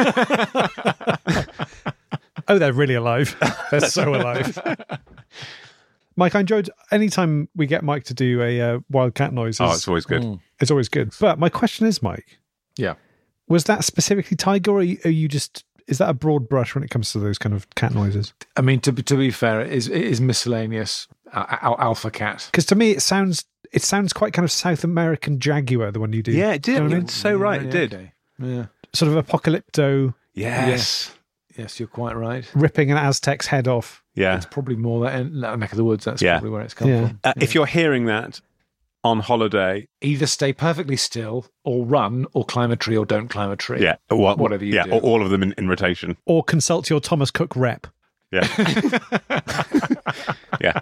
Speaker 2: Oh, they're really alive. They're so alive. Mike, I enjoyed anytime we get Mike to do a uh, wild cat noise.
Speaker 3: Oh, it's always good.
Speaker 2: It's always good. But my question is, Mike,
Speaker 4: Yeah.
Speaker 2: was that specifically tiger, or are you, are you just, is that a broad brush when it comes to those kind of cat noises?
Speaker 4: I mean, to be, to be fair, it is, it is miscellaneous uh, al- alpha cat.
Speaker 2: Because to me, it sounds it sounds quite kind of South American jaguar, the one you do.
Speaker 3: Yeah, it did.
Speaker 2: Do you know what I
Speaker 3: You're
Speaker 2: mean?
Speaker 3: so right, it
Speaker 4: Yeah,
Speaker 3: did.
Speaker 4: okay. Yeah.
Speaker 2: Sort of apocalypto,
Speaker 3: Yes.
Speaker 4: Yes, you're quite right.
Speaker 2: ripping an Aztec's head off.
Speaker 3: Yeah.
Speaker 4: It's probably more that, end, that neck of the woods. That's
Speaker 3: Yeah.
Speaker 4: probably where it's come
Speaker 2: Yeah.
Speaker 4: from.
Speaker 3: Uh, If you're hearing that on holiday,
Speaker 4: Either stay perfectly still, or run, or climb a tree, or don't climb a tree.
Speaker 3: yeah, or,
Speaker 4: Whatever you
Speaker 3: yeah,
Speaker 4: do.
Speaker 3: or all of them in, in rotation.
Speaker 2: Or consult your Thomas Cook rep.
Speaker 3: Yeah. Yeah.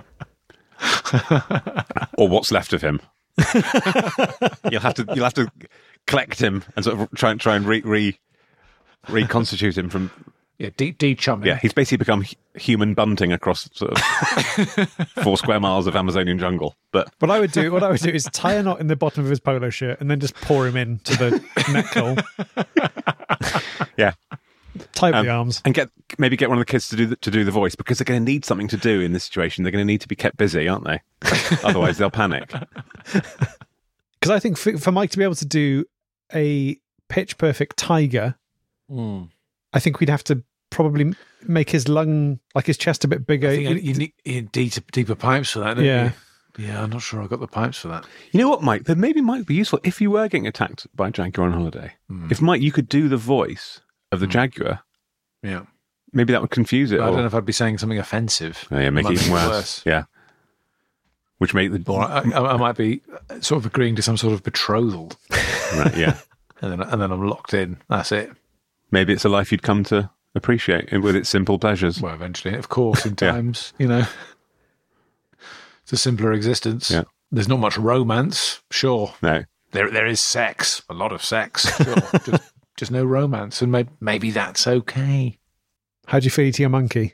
Speaker 3: Or what's left of him. you'll have to you'll have to collect him and sort of try and try and re, re reconstitute him from.
Speaker 4: Yeah, de- de-chumming.
Speaker 3: Yeah, he's basically become hu- human bunting across sort of four square miles of Amazonian jungle. But
Speaker 2: What I would do, what I would do is tie a knot in the bottom of his polo shirt and then just pour him in to the neck hole.
Speaker 3: yeah,
Speaker 2: Tie up
Speaker 3: Um,
Speaker 2: the arms.
Speaker 3: and get maybe get one of the kids to do the, to do the voice because they're going to need something to do in this situation. They're going to need to be kept busy, aren't they? Otherwise, they'll panic.
Speaker 2: Because I think for, for Mike to be able to do a pitch perfect tiger,
Speaker 4: Mm.
Speaker 2: I think we'd have to probably make his lung, like his chest, a bit bigger.
Speaker 4: I think you need, you need deeper, deeper pipes for that, don't
Speaker 2: Yeah.
Speaker 4: you? Yeah, I'm not sure I've got the pipes for that.
Speaker 3: You know what, Mike? That maybe might be useful if you were getting attacked by a jaguar on holiday. If Mike, you could do the voice of the jaguar.
Speaker 4: Yeah.
Speaker 3: Maybe that would confuse it.
Speaker 4: But I
Speaker 3: or-
Speaker 4: don't know if I'd be saying something offensive.
Speaker 3: Oh, yeah, make
Speaker 4: Might
Speaker 3: it even
Speaker 4: make
Speaker 3: worse. Yeah. Which make the
Speaker 4: Or I, I, I might be sort of agreeing to some sort of betrothal,
Speaker 3: right, yeah.
Speaker 4: and then and then I'm locked in. That's it.
Speaker 3: Maybe it's a life you'd come to appreciate with its simple pleasures.
Speaker 4: Well, eventually, of course, in
Speaker 3: Yeah.
Speaker 4: times, you know, it's a simpler existence.
Speaker 3: Yeah.
Speaker 4: There's not much romance, sure.
Speaker 3: No.
Speaker 4: There, there is sex, a lot of sex, sure. just, just no romance, and maybe, maybe that's okay.
Speaker 2: How do you feel eating a monkey?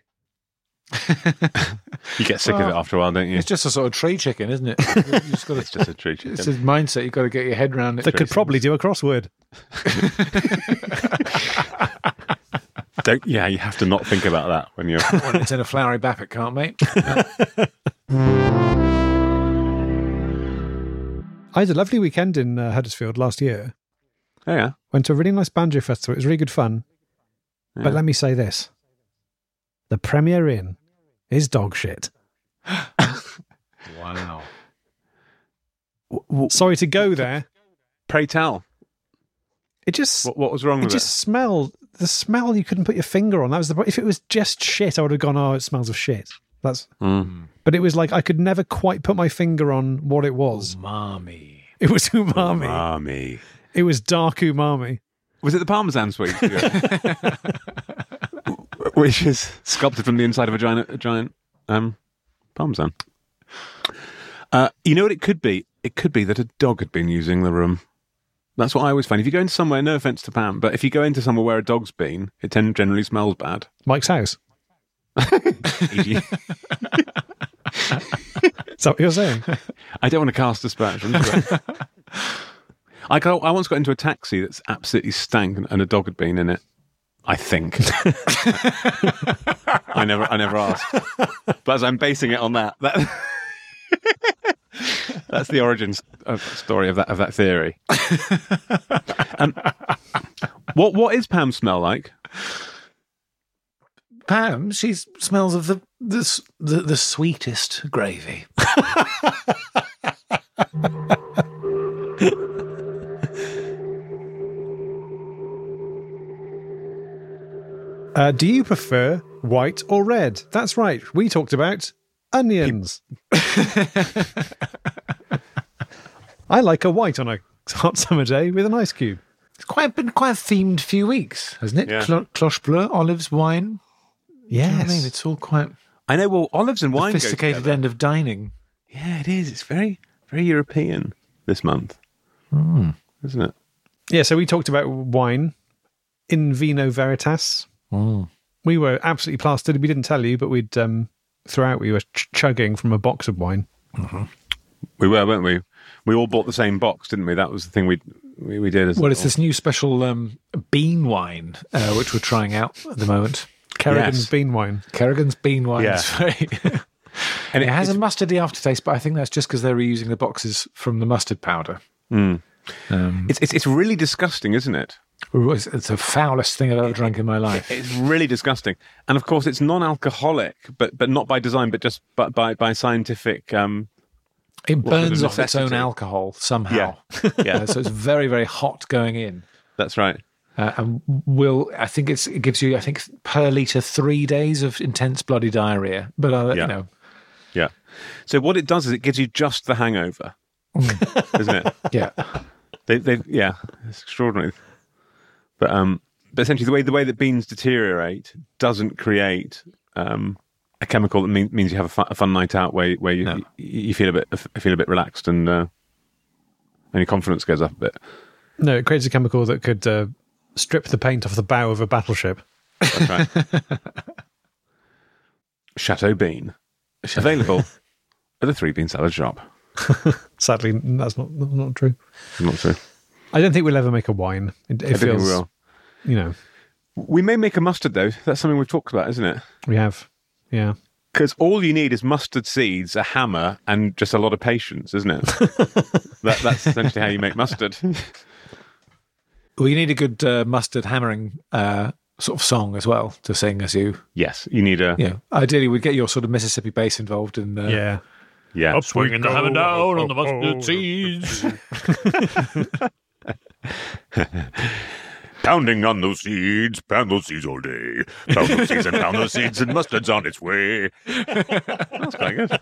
Speaker 3: You get sick of it
Speaker 4: Well,
Speaker 3: after a while, don't you?
Speaker 4: It's just a sort of tree chicken, isn't it? You just got
Speaker 3: It's
Speaker 4: to.
Speaker 3: just a treat.
Speaker 4: It's a mindset. You've got to get your head around it.
Speaker 2: That could probably do a crossword.
Speaker 3: Don't, yeah, you have to not think about that when you're.
Speaker 4: When it's in a flowery bap, it can't, mate.
Speaker 2: I had a lovely weekend in uh, Huddersfield last year.
Speaker 3: Oh, yeah.
Speaker 2: Went to a really nice banjo festival. It was really good fun.
Speaker 3: Yeah.
Speaker 2: But let me say this. The Premier Inn is dog shit.
Speaker 4: Wow.
Speaker 2: Sorry to go there.
Speaker 3: Pray tell.
Speaker 2: It just
Speaker 3: What, what was wrong
Speaker 2: it
Speaker 3: with
Speaker 2: just smelled. The smell you couldn't put your finger on. That was the. If it was just shit, I would have gone, oh, it smells of shit. That's.
Speaker 3: it? Mm.
Speaker 2: But it was like I could never quite put my finger on what it was.
Speaker 4: Umami.
Speaker 2: It was umami.
Speaker 3: Umami.
Speaker 2: It was dark umami.
Speaker 3: Was it the Parmesan sweet? Yeah. Which is sculpted from the inside of a giant, a giant um, Parmesan. Uh, you know what it could be? It could be that a dog had been using the room. That's what I always find. If you go into somewhere, no offence to Pam, but if you go into somewhere where a dog's been, it ten- generally smells bad.
Speaker 2: Mike's house.
Speaker 3: Easy.
Speaker 2: Is that what you're saying?
Speaker 3: I don't want to cast aspersions. But I, got, I once got into a taxi that's absolutely stank and a dog had been in it. I think. I never, I never asked. But as I'm basing it on that, that that's the origin of story of that of that theory. And what what is Pam smell like?
Speaker 4: Pam, she smells of the the s- the, the sweetest gravy.
Speaker 2: Uh, do you prefer white or red? That's right. We talked about onions. I like a white on a hot summer day with an ice cube.
Speaker 4: It's quite been quite a themed few weeks, hasn't it?
Speaker 3: Yeah.
Speaker 4: Clo- Cloche bleu, olives, wine.
Speaker 2: Yes.
Speaker 4: You know what I mean, it's all quite
Speaker 3: I know. Well, olives and wine go
Speaker 4: sophisticated
Speaker 3: together.
Speaker 4: end of dining.
Speaker 3: Yeah, it is. It's very, very European this month,
Speaker 4: Hmm.
Speaker 3: isn't it?
Speaker 2: Yeah, so we talked about wine in vino veritas.
Speaker 4: Mm.
Speaker 2: We were absolutely plastered. We didn't tell you, but we'd um, throughout we were ch- chugging from a box of wine.
Speaker 3: We were, weren't we? We all bought the same box, didn't we? That was the thing we we, we did. As
Speaker 4: Well, it's this new special um, bean wine, uh, which we're trying out at the moment.
Speaker 2: Kerrigan's
Speaker 3: Yes.
Speaker 2: bean wine.
Speaker 4: Kerrigan's bean wine.
Speaker 3: Yeah.
Speaker 4: Is very
Speaker 3: and
Speaker 4: it has a
Speaker 3: it's-
Speaker 4: mustardy aftertaste, but I think that's just because they're reusing the boxes from the mustard powder.
Speaker 3: Mm.
Speaker 4: Um,
Speaker 3: It's, it's it's really disgusting, isn't it?
Speaker 4: it's, it's the foulest thing I've ever drunk in my life.
Speaker 3: It's really disgusting, and of course, it's non-alcoholic, but but not by design, but just by by, by scientific. Um,
Speaker 4: It
Speaker 3: for
Speaker 4: burns
Speaker 3: the
Speaker 4: off its own
Speaker 3: necessity.
Speaker 4: alcohol somehow.
Speaker 3: Yeah. Yeah.
Speaker 4: Uh, so it's very, very hot going in.
Speaker 3: that's right.
Speaker 4: Uh, and will I think it's it gives you I think per litre three days of intense bloody diarrhea. But uh,
Speaker 3: Yeah.
Speaker 4: you know,
Speaker 3: Yeah. So what it does is it gives you just the hangover, isn't it?
Speaker 4: yeah,
Speaker 3: They, they, yeah, it's extraordinary. But um, but essentially, the way the way that beans deteriorate doesn't create um, a chemical that mean, means you have a fun, a fun night out where where you
Speaker 4: No.
Speaker 3: you, you feel a bit feel a bit relaxed and uh, and your confidence goes up a bit.
Speaker 2: No, it creates a chemical that could uh, strip the paint off the bow of a battleship.
Speaker 3: That's right. Chateau Bean, available at the Three Bean Salad Shop.
Speaker 2: Sadly, that's not that's not true.
Speaker 3: Not true.
Speaker 2: I don't think we'll ever make a wine. It, it
Speaker 3: I don't think
Speaker 2: feels,
Speaker 3: we will.
Speaker 2: you know,
Speaker 3: We may make a mustard though. That's something we've talked about, isn't it?
Speaker 2: we have. Yeah.
Speaker 3: Because all you need is mustard seeds, a hammer, and just a lot of patience, isn't it? that, that's essentially how you make mustard.
Speaker 4: well, you need a good uh, mustard hammering uh, sort of song as well to sing as you.
Speaker 3: Yes, you need a
Speaker 4: Yeah, ideally, we'd get your sort of Mississippi bass involved in. Uh,
Speaker 2: Yeah.
Speaker 3: yeah.
Speaker 5: Swinging the hammer down on the mustard seeds.
Speaker 1: Pounding on those seeds, pound those seeds all day. Pound those seeds and pound those seeds, and mustard's on its way.
Speaker 3: That's quite good.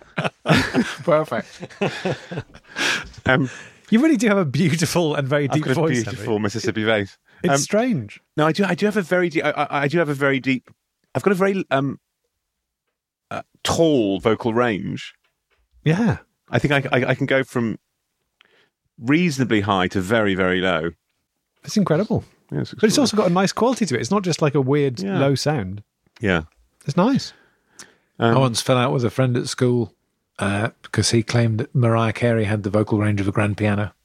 Speaker 4: Perfect.
Speaker 3: Um,
Speaker 2: You really do have a beautiful and very
Speaker 3: I've
Speaker 2: deep
Speaker 3: got a
Speaker 2: voice.
Speaker 3: beautiful
Speaker 2: Henry.
Speaker 3: Mississippi bass.
Speaker 2: It's
Speaker 3: Um,
Speaker 2: strange.
Speaker 3: no, I do. I do have a very deep. I, I, I do have a very deep. I've got a very um, uh, tall vocal range.
Speaker 2: Yeah.
Speaker 3: I think I, I, I can go from reasonably high to very, very low.
Speaker 2: It's incredible.
Speaker 3: Yeah,
Speaker 2: But it's also got a nice quality to it. It's not just like a weird
Speaker 3: Yeah.
Speaker 2: low sound.
Speaker 3: yeah.
Speaker 2: It's nice.
Speaker 3: Um,
Speaker 4: I once fell out with a friend at school uh, because he claimed that Mariah Carey had the vocal range of a grand piano.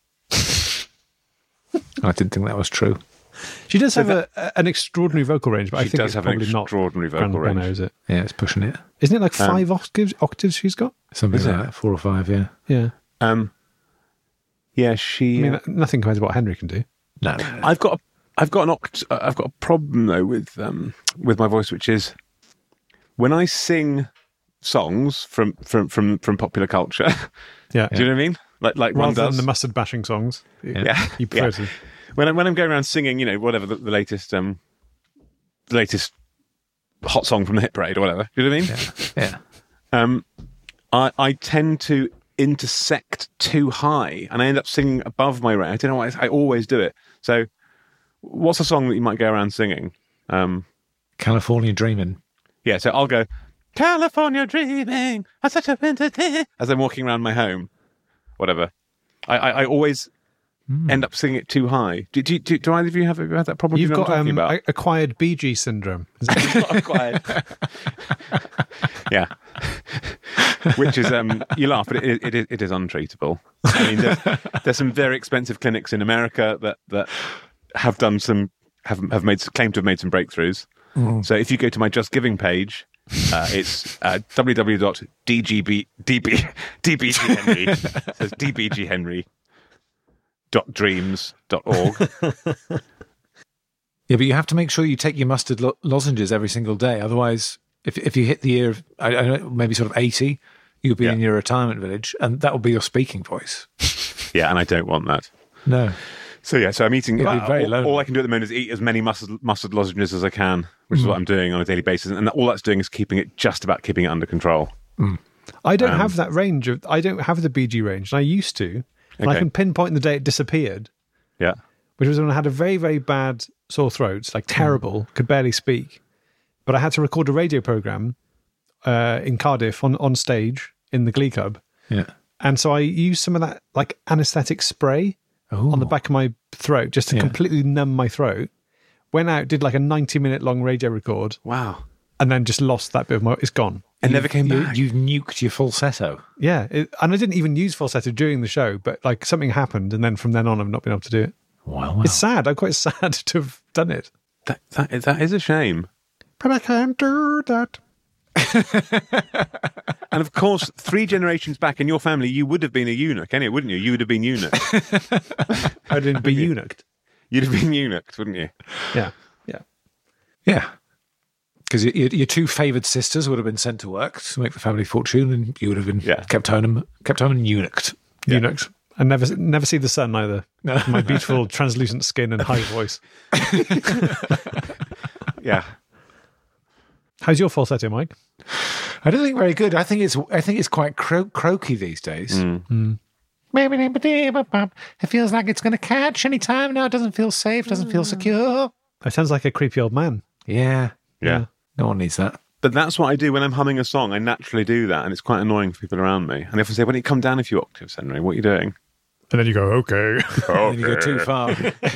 Speaker 4: I didn't think that was true.
Speaker 2: She does have a, a- an extraordinary vocal range, but I
Speaker 3: She
Speaker 2: think
Speaker 3: does
Speaker 2: it's
Speaker 3: have an
Speaker 2: probably not
Speaker 3: extraordinary
Speaker 2: grand
Speaker 3: vocal
Speaker 2: piano,
Speaker 3: range.
Speaker 2: is it?
Speaker 4: Yeah, it's pushing it.
Speaker 2: Isn't it like
Speaker 3: Um,
Speaker 2: five octaves, octaves she's got?
Speaker 4: Something
Speaker 3: Is
Speaker 4: like
Speaker 3: it?
Speaker 4: that, four or five, yeah.
Speaker 2: Yeah.
Speaker 3: Um, yeah, she.
Speaker 2: I mean,
Speaker 3: uh,
Speaker 2: nothing compared to what Henry can do.
Speaker 4: No, no, no.
Speaker 3: I've got a, I've got an oct- uh, I've got a problem though with um with my voice, which is when I sing songs from from from, from popular culture.
Speaker 2: Yeah.
Speaker 3: Do you know what I mean? Like like one
Speaker 2: Rather
Speaker 3: does.
Speaker 2: than the mustard bashing songs.
Speaker 3: yeah,
Speaker 2: You prefer
Speaker 3: yeah.
Speaker 2: to.
Speaker 3: When I, when I'm going around singing, you know, whatever the, the latest um the latest hot song from the hit parade or whatever. Do you know what I mean?
Speaker 4: Yeah.
Speaker 3: Um, I I tend to intersect too high, and I end up singing above my range. I don't know why. I always do it. So, what's a song that you might go around singing? Um,
Speaker 4: California Dreaming.
Speaker 3: yeah. So I'll go California dreaming on such a winter day as I'm walking around my home. Whatever. I I, I always end up singing it too high. Do do do, do either of you have, have you had that problem?
Speaker 2: You've
Speaker 3: Do you know
Speaker 2: got
Speaker 3: what I'm talking
Speaker 2: um,
Speaker 3: about?
Speaker 2: a- acquired B G syndrome.
Speaker 3: Acquired. Yeah. Which is, um, you laugh, but it, it, it, it is untreatable. I mean, there's, there's some very expensive clinics in America that, that have done some have have made claim to have made some breakthroughs. Mm. So if you go to my Just Giving page, uh, it's uh, w w w dot d g b d b d b g henry. It says d b g henry dot dreams dot org.
Speaker 4: Yeah, but you have to make sure you take your mustard lo- lozenges every single day. Otherwise, if if you hit the year of I, I don't know, maybe sort of eighty, you'll be
Speaker 3: Yeah.
Speaker 4: in your retirement village, and that will be your speaking voice.
Speaker 3: Yeah, and I don't want that.
Speaker 4: No.
Speaker 3: So yeah, so I'm eating.
Speaker 4: It'd be
Speaker 3: uh,
Speaker 4: very
Speaker 3: all,
Speaker 4: lonely.
Speaker 3: all I can do at the moment is eat as many mustard, mustard lozenges as I can, which is what I'm doing on a daily basis, and all that's doing is keeping it just about keeping it under control.
Speaker 2: I don't
Speaker 3: Um,
Speaker 2: have that range of. I don't have the B G range, and I used to. And I
Speaker 3: Okay.
Speaker 2: can pinpoint the day it disappeared,
Speaker 3: Yeah,
Speaker 2: which was when I had a very, very bad sore throat, like terrible, could barely speak. But I had to record a radio program uh, in Cardiff on, on stage in the Glee Club.
Speaker 4: Yeah.
Speaker 2: And so I used some of that like anesthetic spray on the back of my throat just to
Speaker 4: Yeah.
Speaker 2: completely numb my throat. Went out, did like a ninety minute long radio record,
Speaker 3: wow,
Speaker 2: and then just lost that bit of my. It's gone.
Speaker 3: and never came
Speaker 4: You,
Speaker 3: back.
Speaker 4: you've nuked your falsetto.
Speaker 2: Yeah, it, and I didn't even use falsetto during the show, but like something happened, and then from then on, I've not been able to do it.
Speaker 4: Wow, wow.
Speaker 2: It's sad. I'm quite sad to have done it.
Speaker 3: That, that that is a shame.
Speaker 2: But I can't do that.
Speaker 3: And of course, three generations back in your family, you would have been a eunuch, anyway, wouldn't you? You would have been eunuch.
Speaker 2: I didn't be eunuched.
Speaker 3: You'd have been eunuch, wouldn't you?
Speaker 2: Yeah, yeah.
Speaker 4: Yeah. Because your, your two favoured sisters would have been sent to work to make the family fortune, and you would have been
Speaker 3: Yeah.
Speaker 4: kept home, kept home and eunuched.
Speaker 2: Eunuched. And never, never see the sun either.
Speaker 4: No.
Speaker 2: My beautiful translucent skin and high voice.
Speaker 3: Yeah.
Speaker 2: How's your falsetto, Mike?
Speaker 4: I don't think very good. I think it's I think it's quite cro- croaky these days.
Speaker 3: Mm.
Speaker 4: It feels like it's going to catch any time now. It doesn't feel safe. Doesn't feel secure.
Speaker 2: It sounds like a creepy old man.
Speaker 4: Yeah.
Speaker 3: Yeah.
Speaker 4: No one needs that.
Speaker 3: But that's what I do when I'm humming a song. I naturally do that, and it's quite annoying for people around me. And they often say, "Why don't you come down a few octaves, Henry? What are you doing?"
Speaker 2: And then you go, okay.
Speaker 4: And then you go too far.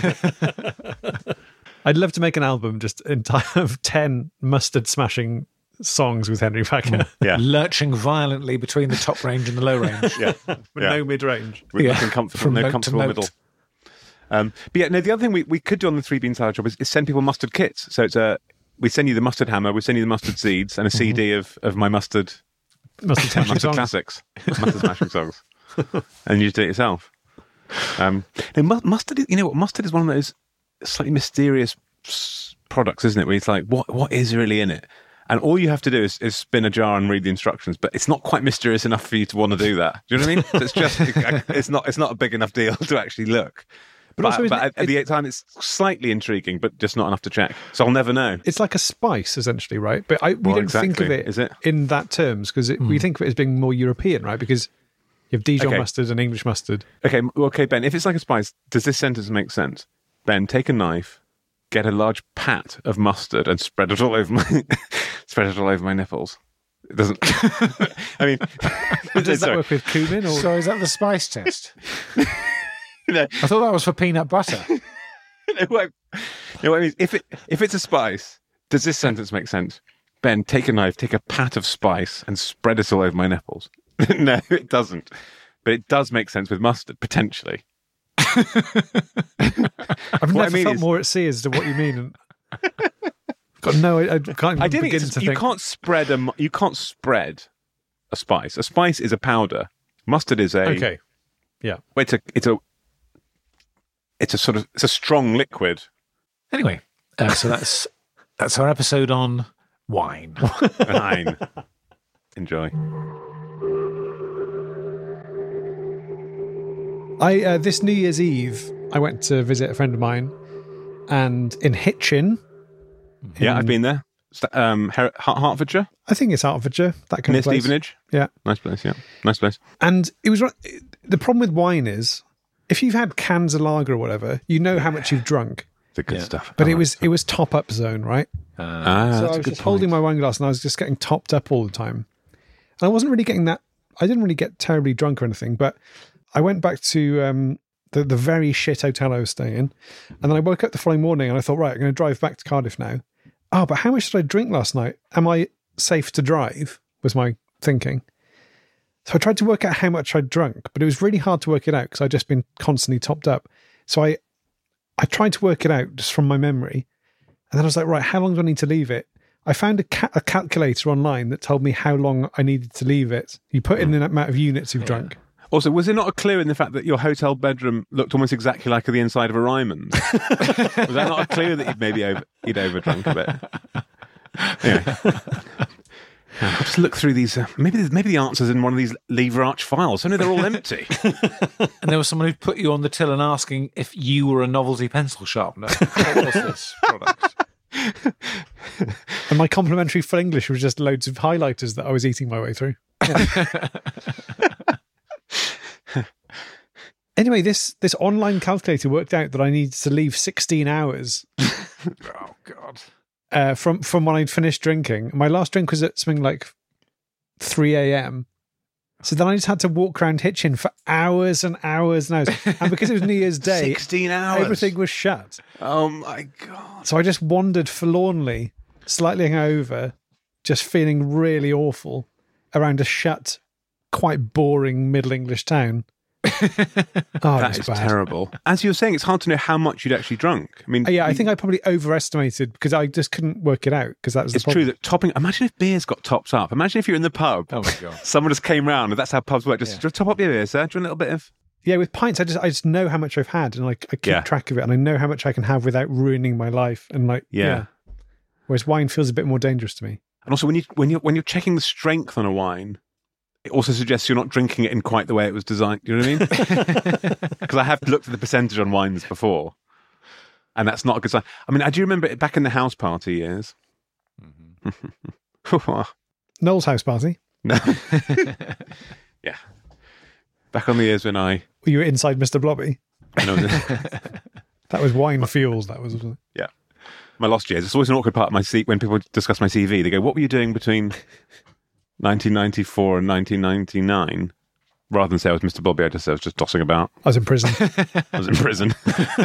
Speaker 2: I'd love to make an album just entire of ten mustard smashing songs with Henry Packer
Speaker 3: Yeah.
Speaker 4: Lurching violently between the top range and the low range.
Speaker 3: Yeah.
Speaker 2: with
Speaker 3: Yeah.
Speaker 2: no mid range.
Speaker 3: With
Speaker 4: Yeah.
Speaker 3: nothing comfortable,
Speaker 4: From
Speaker 3: no
Speaker 4: note to
Speaker 3: comfortable
Speaker 4: note.
Speaker 3: middle. Um, but yeah, no, the other thing we, we could do on the Three Bean Salad Job is, is send people mustard kits. So it's a, we send you the mustard hammer, we send you the mustard seeds, and a C D of, of my mustard,
Speaker 2: Mustard smashing
Speaker 3: mustard
Speaker 2: songs.
Speaker 3: classics, mustard smashing songs. And you just do it yourself. Um, no, mu- mustard, is, you know what, mustard is one of those slightly mysterious s- products, isn't it? Where it's like, what what is really in it? And all you have to do is, is spin a jar and read the instructions, but it's not quite mysterious enough for you to want to do that. Do you know what I mean? So it's just, it's not, it's not a big enough deal to actually look. But,
Speaker 2: also,
Speaker 3: but,
Speaker 2: isn't
Speaker 3: at,
Speaker 2: it-
Speaker 3: at the time, it's slightly intriguing, but just not enough to check. So I'll never know.
Speaker 2: It's like a spice, essentially, right? But I, we
Speaker 3: Well,
Speaker 2: don't think of
Speaker 3: exactly.
Speaker 2: it,
Speaker 3: Is it?
Speaker 2: in that terms because we think of it as being more European, right? Because you have Dijon
Speaker 3: Okay.
Speaker 2: mustard and English mustard.
Speaker 3: Okay, m- okay, Ben, if it's like a spice, does this sentence make sense? Ben, take a knife, get a large pat of mustard and spread it all over my spread it all over my nipples. It doesn't. I mean,
Speaker 2: Does that
Speaker 3: sorry.
Speaker 2: work with cumin? Or
Speaker 4: So is that the spice test?
Speaker 3: No,
Speaker 4: I thought that was for peanut butter.
Speaker 3: no, what I- no, what I mean is, if it if it's a spice, does this sentence make sense? Ben, take a knife, take a pat of spice, and spread it all over my nipples. No, it doesn't. But it does make sense with mustard potentially.
Speaker 2: I've
Speaker 3: What I
Speaker 2: never
Speaker 3: mean
Speaker 2: felt
Speaker 3: is-
Speaker 2: more at sea as to what you mean. And got no, I, I can't even
Speaker 3: I didn't.
Speaker 2: begin
Speaker 3: It's,
Speaker 2: to
Speaker 3: you
Speaker 2: think.
Speaker 3: can't spread a mu- you can't spread a spice. A spice is a powder. Mustard is a
Speaker 2: Okay, yeah.
Speaker 3: well, it's a it's a it's a sort of it's a strong liquid.
Speaker 4: Anyway, uh, so that's that's our episode on wine.
Speaker 3: Fine. Enjoy.
Speaker 2: I uh, this New Year's Eve, I went to visit a friend of mine, and in Hitchin,
Speaker 3: Yeah,
Speaker 2: in-
Speaker 3: I've been there. St- Um, Her- Hert- Hertfordshire,
Speaker 2: I think it's Hertfordshire, that kind
Speaker 3: near
Speaker 2: of place.
Speaker 3: Stevenage.
Speaker 2: Yeah,
Speaker 3: Nice place. Yeah, nice place.
Speaker 2: and it was right- the problem with wine is if you've had cans of lager or whatever, you know how much you've drunk.
Speaker 3: The good
Speaker 4: Yeah.
Speaker 3: stuff.
Speaker 2: But
Speaker 3: I
Speaker 2: it
Speaker 3: like
Speaker 2: was
Speaker 3: stuff.
Speaker 2: it was top up zone, right?
Speaker 3: ah,
Speaker 2: so
Speaker 3: that's
Speaker 2: I
Speaker 3: a
Speaker 2: was
Speaker 3: good
Speaker 2: just holding
Speaker 3: point.
Speaker 2: my wine glass and I was just getting topped up all the time. And I wasn't really getting that. I didn't really get terribly drunk or anything, but I went back to um, the, the very shit hotel I was staying in. And then I woke up the following morning and I thought, right, I'm going to drive back to Cardiff now. Oh, but how much did I drink last night? Am I safe to drive? Was my thinking. So I tried to work out how much I'd drunk, but it was really hard to work it out because I'd just been constantly topped up. So I I tried to work it out just from my memory. And then I was like, right, how long do I need to leave it? I found a, ca- a calculator online that told me how long I needed to leave it. You put in the amount of units you've
Speaker 4: Yeah.
Speaker 2: drunk.
Speaker 3: Also, was it not a clue in the fact that your hotel bedroom looked almost exactly like the inside of a Ryman's? Was that not a clue that you'd maybe over, you'd overdrunk a bit? Anyway. I'll just look through these. Uh, maybe there's- maybe the answer's in one of these lever arch files. Only they're all empty.
Speaker 4: And there was someone who put you on the till and asking if you were a novelty pencil sharpener. What was this product?
Speaker 2: And my complimentary full English was just loads of highlighters that I was eating my way through. Anyway, this this online calculator worked out that I needed to leave sixteen hours
Speaker 4: Oh, God.
Speaker 2: uh, from from when I'd finished drinking. My last drink was at something like three a.m. So then I just had to walk around Hitchin for hours and hours and hours. And because it was New Year's Day,
Speaker 3: Sixteen hours.
Speaker 2: everything was shut.
Speaker 3: Oh my god.
Speaker 2: So I just wandered forlornly, slightly hungover, just feeling really awful around a shut, quite boring Middle English town. Oh,
Speaker 3: That
Speaker 2: it's
Speaker 3: is
Speaker 2: bad.
Speaker 3: terrible. As you were saying, it's hard to know how much you'd actually drunk. I mean,
Speaker 2: Uh, Yeah, I
Speaker 3: you-
Speaker 2: think I probably overestimated because I just couldn't work it out because that was the
Speaker 3: it's
Speaker 2: problem.
Speaker 3: true that topping. Imagine if beers got topped up. Imagine if you're in the pub.
Speaker 4: Oh, my God.
Speaker 3: Someone just came round, and that's how pubs work. Just,
Speaker 4: Yeah.
Speaker 3: just top up your beer, sir. Do you want a little bit of?
Speaker 2: Yeah, with pints, I just I just know how much I've had and like I keep
Speaker 3: Yeah.
Speaker 2: track of it and I know how much I can have without ruining my life and like
Speaker 3: Yeah.
Speaker 2: Whereas wine feels a bit more dangerous to me.
Speaker 3: And also, when you when you when you're checking the strength on a wine, it also suggests you're not drinking it in quite the way it was designed. You know what I mean? Because I have looked at the percentage on wines before, and that's not a good sign. I mean, I do remember it back in the house party years.
Speaker 2: Noel's house party.
Speaker 3: No. Yeah. Back on the years when I,
Speaker 2: You were inside Mister Blobby.
Speaker 3: when I was
Speaker 2: That was wine fuels. That was, wasn't it?
Speaker 3: yeah, my lost years. It's always an awkward part of my seat when people discuss my C V. They go, "What were you doing between nineteen ninety-four and nineteen ninety-nine?" Rather than say I was Mister Bobby, I just say I was just tossing about.
Speaker 2: I was in prison.
Speaker 3: I was in prison.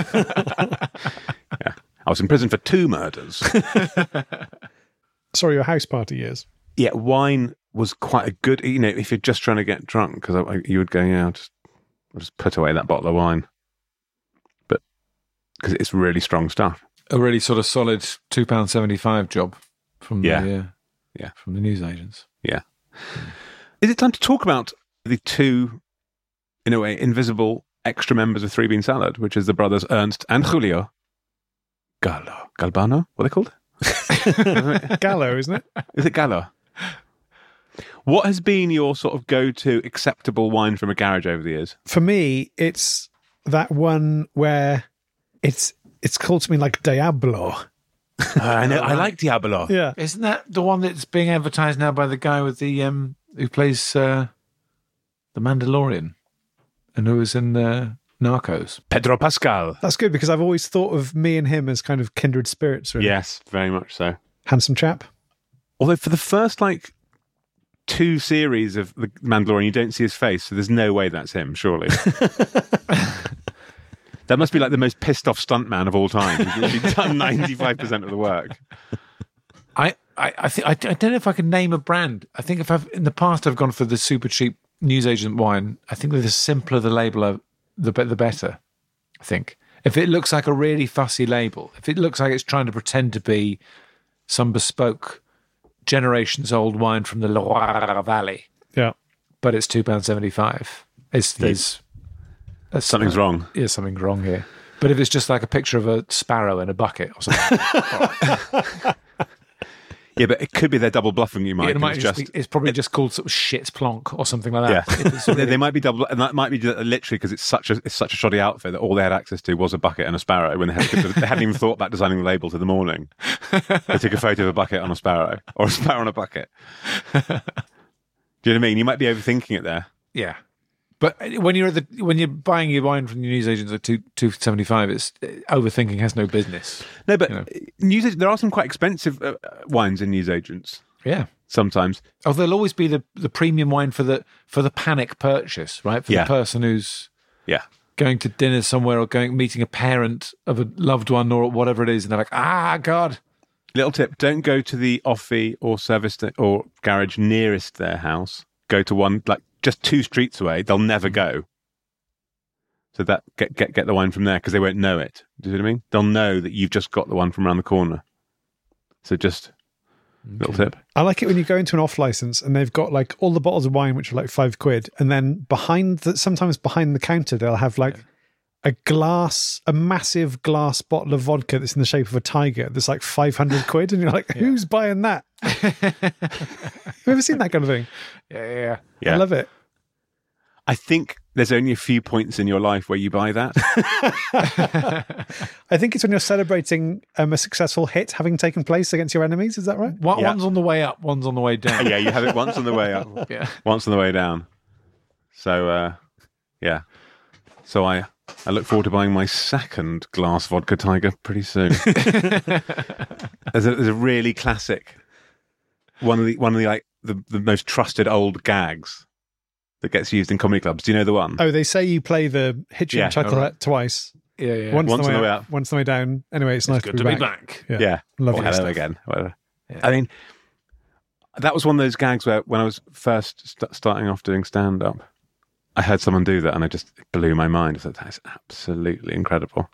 Speaker 3: Yeah, I was in prison for two murders.
Speaker 2: Sorry, your house party years.
Speaker 3: Yeah, wine was quite a good. You know, if you're just trying to get drunk, because I, I, you would go, yeah, I'll just, I'll just put away that bottle of wine, but because it's really strong stuff.
Speaker 4: A really sort of solid two pounds seventy-five job from
Speaker 3: Yeah.
Speaker 4: the, uh,
Speaker 3: Yeah.
Speaker 4: from the newsagents.
Speaker 3: Yeah. Is it time to talk about the two, in a way, invisible extra members of Three Bean Salad, which is the brothers Ernst and Julio Gallo? Galbano? What are they called?
Speaker 2: Gallo, isn't it?
Speaker 3: Is it Gallo? What has been your sort of go-to acceptable wine from a garage over the years?
Speaker 2: For me, it's that one where it's it's called something like Diablo.
Speaker 3: I know. I like Diablo.
Speaker 2: Yeah.
Speaker 4: Isn't that the one that's being advertised now by the guy with the um who plays uh, the Mandalorian and who was in uh, Narcos?
Speaker 3: Pedro Pascal.
Speaker 2: That's good because I've always thought of me and him as kind of kindred spirits. Really.
Speaker 3: Yes, very much so.
Speaker 2: Handsome chap.
Speaker 3: Although for the first like two series of the Mandalorian, you don't see his face, so there's no way that's him. Surely, that must be like the most pissed off stuntman of all time. He's really done ninety-five percent of the work.
Speaker 4: I I I, think, I I don't know if I can name a brand. I think if I've in the past I've gone for the super cheap newsagent wine. I think that the simpler the label, uh, the be- the better. I think if it looks like a really fussy label, if it looks like it's trying to pretend to be some bespoke generations old wine from the Loire Valley,
Speaker 2: Yeah.
Speaker 4: but it's two pounds seventy five. It's there's, there's
Speaker 3: Something's wrong.
Speaker 4: Yeah, something's wrong here. But if it's just like a picture of a sparrow in a bucket or something,
Speaker 3: Yeah, but it could be they're double bluffing you, Mike.
Speaker 4: it
Speaker 3: and
Speaker 4: might
Speaker 3: it's
Speaker 4: just,
Speaker 3: just
Speaker 4: be, it's probably just called sort of shit plonk or something like
Speaker 3: yeah.
Speaker 4: that. It's
Speaker 3: they,
Speaker 4: really-
Speaker 3: they might be double, and that might be just, literally because it's such a it's such a shoddy outfit that all they had access to was a bucket and a sparrow. When they, had to, they hadn't even thought about designing the label to the morning, they took a photo of a bucket on a sparrow or a sparrow on a bucket. Do you know what I mean? You might be overthinking it there.
Speaker 4: yeah. But when you're at the when you're buying your wine from the newsagents at two two seventy five, it's overthinking has no business.
Speaker 3: No, but
Speaker 4: You know.
Speaker 3: news there are some quite expensive uh, wines in newsagents
Speaker 4: Yeah.
Speaker 3: sometimes.
Speaker 4: Oh, there'll always be the, the premium wine for the for the panic purchase, right? For
Speaker 3: Yeah.
Speaker 4: the person who's
Speaker 3: Yeah.
Speaker 4: going to dinner somewhere or going meeting a parent of a loved one or whatever it is, and they're like, ah, God.
Speaker 3: Little tip: don't go to the offie or service sta- or garage nearest their house. Go to one like just two streets away. They'll never go. So that get get get the wine from there because they won't know it. Do you know what I mean? They'll know that you've just got the one from around the corner. So just okay. little tip.
Speaker 2: I like it when you go into an off license and they've got like all the bottles of wine, which are like five quid, and then behind the sometimes behind the counter they'll have like yeah. a glass, a massive glass bottle of vodka that's in the shape of a tiger that's like five hundred quid, and you're like, yeah. who's buying that? Have you ever seen that kind of thing?
Speaker 4: Yeah, yeah, yeah.
Speaker 3: yeah.
Speaker 2: I love it.
Speaker 3: I think there's only a few points in your life where you buy that.
Speaker 2: I think it's when you're celebrating um, a successful hit having taken place against your enemies. Is that right?
Speaker 4: One,
Speaker 3: yeah.
Speaker 4: One's on the way up, one's on the way down.
Speaker 3: Yeah, you have it once on the way up,
Speaker 4: yeah.
Speaker 3: once on the way down. So, uh, yeah. So I, I look forward to buying my second glass vodka tiger pretty soon. there's, a, there's a really classic, one of the one of the like the, the most trusted old gags that gets used in comedy clubs. Do you know the one?
Speaker 2: Oh, they say you play the Hitchin'
Speaker 3: Yeah,
Speaker 2: Chuckle
Speaker 3: right.
Speaker 2: twice.
Speaker 4: Yeah, yeah.
Speaker 2: Once,
Speaker 3: Once
Speaker 2: on the way
Speaker 3: up,
Speaker 2: up, once on the way down. Anyway, it's,
Speaker 5: It's
Speaker 2: nice
Speaker 5: good
Speaker 2: to be back.
Speaker 5: back.
Speaker 2: Yeah,
Speaker 3: Yeah.
Speaker 2: lovely
Speaker 3: Or hello
Speaker 2: stuff.
Speaker 3: again. Whatever.
Speaker 4: Yeah.
Speaker 3: I mean, that was one of those gags where when I was first st- starting off doing stand-up, I heard someone do that and I just it blew my mind. I thought, that's absolutely incredible.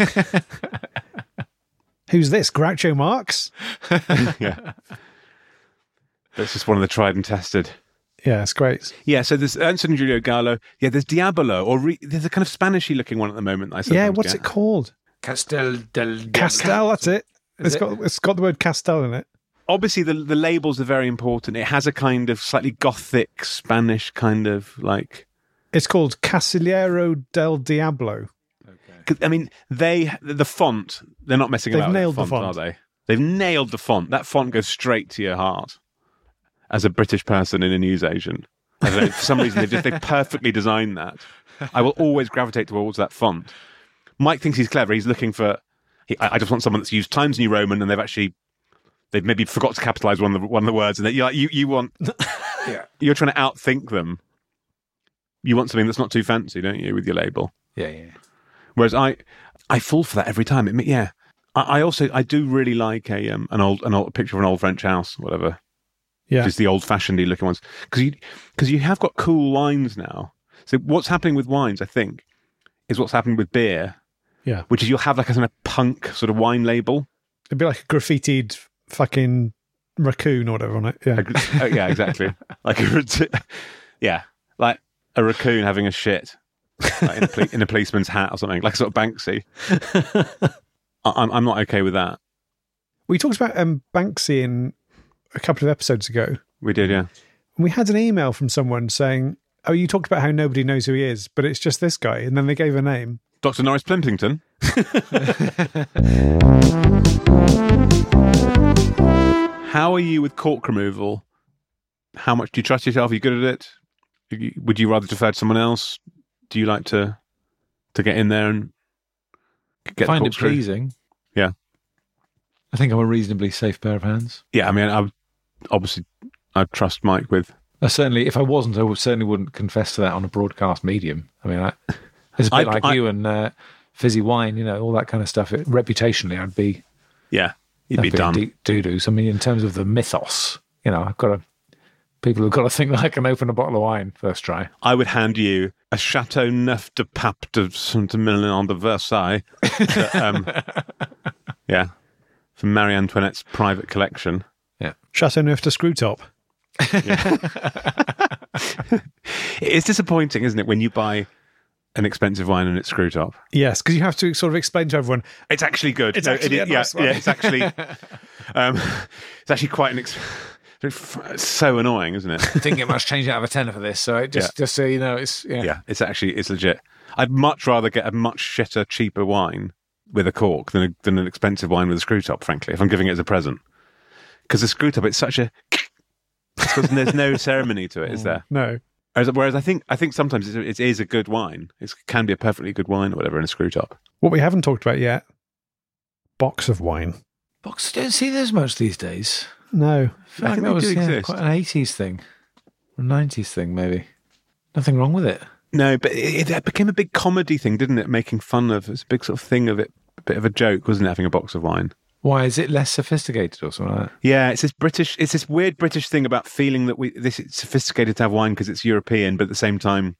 Speaker 2: Who's this? Groucho Marx?
Speaker 3: Yeah. That's just one of the tried and tested.
Speaker 2: Yeah, it's great.
Speaker 3: Yeah, so there's Ernst and Julio Gallo. Yeah, there's Diabolo, or re- there's a kind of Spanishy looking one at the moment. That I
Speaker 2: Yeah,
Speaker 3: sometimes
Speaker 2: what's
Speaker 3: get.
Speaker 2: it called?
Speaker 4: Castel del
Speaker 2: Castel, that's it. It's
Speaker 4: it?
Speaker 2: got it's got the word Castel in it.
Speaker 3: Obviously, the the labels are very important. It has a kind of slightly gothic Spanish kind of like.
Speaker 2: It's called Casillero del Diablo.
Speaker 3: 'Cause, I mean, they the font. They're not messing
Speaker 2: They've
Speaker 3: about.
Speaker 2: nailed the
Speaker 3: with the font,
Speaker 2: font.
Speaker 3: are they? They've nailed the font. That font goes straight to your heart. As a British person in a newsagent, I don't know, for some reason they just they perfectly designed that. I will always gravitate towards that font. Mike thinks he's clever. He's looking for. He, I I just want someone that's used Times New Roman, and they've actually they've maybe forgot to capitalise one of the one of the words, and that you like, you you want.
Speaker 4: Yeah.
Speaker 3: You're trying to outthink them. You want something that's not too fancy, don't you, with your label?
Speaker 4: Yeah, yeah.
Speaker 3: Whereas I, I fall for that every time. It, yeah, I, I also I do really like a um, an old an old picture of an old French house, whatever.
Speaker 2: Yeah.
Speaker 3: Just the old-fashioned looking ones, because you because you have got cool wines now. So what's happening with wines, I think, is what's happening with beer.
Speaker 2: Yeah.
Speaker 3: Which is you'll have like a kind of punk sort of wine label.
Speaker 2: It'd be like a graffitied fucking raccoon or whatever on it. Yeah.
Speaker 3: Like, oh, yeah, exactly. Like a, yeah, like a raccoon having a shit like in, a poli- in a policeman's hat or something, like sort of Banksy. I, I'm I'm not okay with that.
Speaker 2: We talked about um, Banksy in a couple of episodes ago.
Speaker 3: We did, yeah.
Speaker 2: And we had an email from someone saying, oh, you talked about how nobody knows who he is, but it's just this guy. And then they gave a name.
Speaker 3: Doctor Norris Plimpington. How are you with cork removal? How much do you trust yourself? Are you good at it? Would you rather defer to someone else? Do you like to to get in there and get
Speaker 4: Find
Speaker 3: the
Speaker 4: it
Speaker 3: corkscrew?
Speaker 4: pleasing.
Speaker 3: Yeah.
Speaker 4: I think I'm a reasonably safe pair of hands.
Speaker 3: Yeah, I mean, I would, obviously, I trust Mike with.
Speaker 4: I certainly, if I wasn't, I would, certainly wouldn't confess to that on a broadcast medium. I mean, I, it's a bit
Speaker 3: I-
Speaker 4: like
Speaker 3: I-
Speaker 4: you and uh, fizzy wine, you know, all that kind of stuff. It, reputationally, I'd be
Speaker 3: Yeah, you'd
Speaker 4: I'd
Speaker 3: be done.
Speaker 4: deep doo-doos. I mean, in terms of the mythos, you know, I've got to. People have got to think that I can open a bottle of wine first try.
Speaker 3: I would hand you a Chateau Neuf de Pape de Saint-Emilion de Versailles. that, um, yeah, from Marie Antoinette's private collection.
Speaker 2: Chateau Neuf de Screwtop.
Speaker 3: It's disappointing, isn't it, when you buy an expensive wine and it's screw top?
Speaker 2: Yes, because you have to sort of explain to everyone,
Speaker 3: It's actually good.
Speaker 2: It's
Speaker 3: No,
Speaker 2: actually
Speaker 3: it,
Speaker 2: a
Speaker 3: yeah,
Speaker 2: nice one.
Speaker 3: yeah, it's actually, um, it's actually quite an. Ex- it's so annoying, isn't it?
Speaker 4: Didn't get much change out of a tenner for this, so it just just so you know, it's yeah.
Speaker 3: Yeah, it's actually it's legit. I'd much rather get a much shitter, cheaper wine with a cork than a, than an expensive wine with a screw top. Frankly, if I'm giving it as a present, because the screw top, it's such a. It's 'cause there's no ceremony to it, is there?
Speaker 2: no.
Speaker 3: Whereas, whereas I think I think sometimes it's, it is a good wine. It can be a perfectly good wine or whatever in a screw top.
Speaker 2: What we haven't talked about yet, box of wine.
Speaker 4: Box don't see those much these days.
Speaker 2: No.
Speaker 4: I feel
Speaker 3: I
Speaker 4: like
Speaker 3: think
Speaker 4: that
Speaker 3: they
Speaker 4: was
Speaker 3: do
Speaker 4: yeah,
Speaker 3: exist.
Speaker 4: quite an eighties thing, a nineties thing maybe. Nothing wrong with it.
Speaker 3: No, but it, it became a big comedy thing, didn't it? Making fun of it's a big sort of thing of it, a bit of a joke, wasn't it? Having a box of wine.
Speaker 4: Why is it less sophisticated or something like that?
Speaker 3: Yeah, it's this British, it's this weird British thing about feeling that we this is sophisticated to have wine because it's European, but at the same time,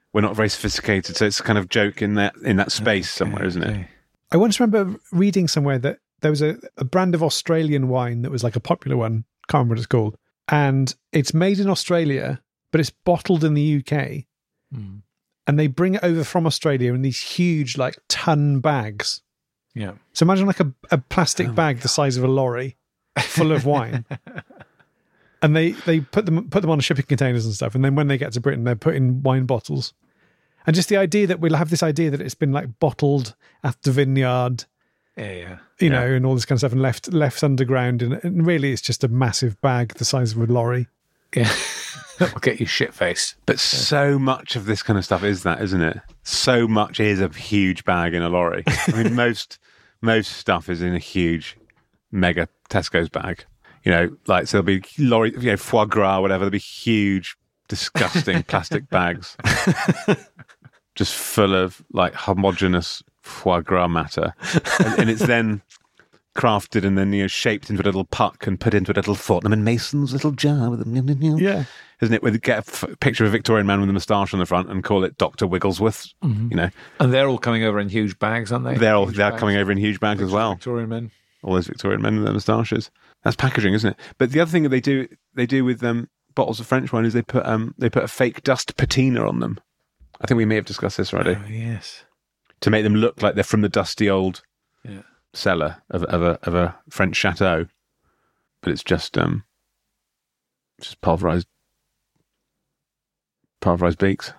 Speaker 3: we're not very sophisticated. So it's a kind of joke in that in that space somewhere, isn't it?
Speaker 2: I once remember reading somewhere that there was a, a brand of Australian wine that was like a popular one. Can't remember what it's called. And it's made in Australia, but it's bottled in the U K.
Speaker 4: Mm.
Speaker 2: And they bring it over from Australia in these huge, like, ton bags.
Speaker 4: Yeah.
Speaker 2: So imagine like a, a plastic
Speaker 3: Oh
Speaker 2: bag the size of a lorry full of wine. And they, they put them put them on shipping containers and stuff. And then when they get to Britain, they're put in wine bottles. And just the idea that we'll have this idea that it's been like bottled at the vineyard,
Speaker 4: Yeah, yeah.
Speaker 2: you
Speaker 3: Yeah.
Speaker 2: know, and all this kind of stuff, and left left underground. And, and really, it's just a massive bag the size of a lorry.
Speaker 4: Yeah. That'll get you shit faced.
Speaker 3: But so much of this kind of stuff is that, isn't it? So much is a huge bag in a lorry. I mean, most most stuff is in a huge, mega Tesco's bag. You know, like, so there'll be lorry, you know, foie gras, whatever. There'll be huge, disgusting plastic bags, just full of like homogenous foie gras matter, and, and it's then crafted and then, you know, shaped into a little puck and put into a little Fortnum and Mason's little jar with them.
Speaker 2: Yeah.
Speaker 3: Isn't it? With get a f- picture of a Victorian man with a moustache on the front and call it Doctor Wigglesworth. You know,
Speaker 4: And they're all coming over in huge bags, aren't they?
Speaker 3: they're all
Speaker 4: Huge
Speaker 3: they're
Speaker 4: bags.
Speaker 3: coming over in huge bags as well.
Speaker 4: Victorian men.
Speaker 3: All those Victorian men with their moustaches. That's packaging, isn't it? But the other thing that they do they do with um, bottles of French wine is they put um they put a fake dust patina on them. I think we may have discussed this already.
Speaker 4: Oh, yes.
Speaker 3: To make them look like they're from the dusty old
Speaker 4: Yeah.
Speaker 3: cellar of, of a of a French chateau, but it's just um just pulverized pulverized beaks.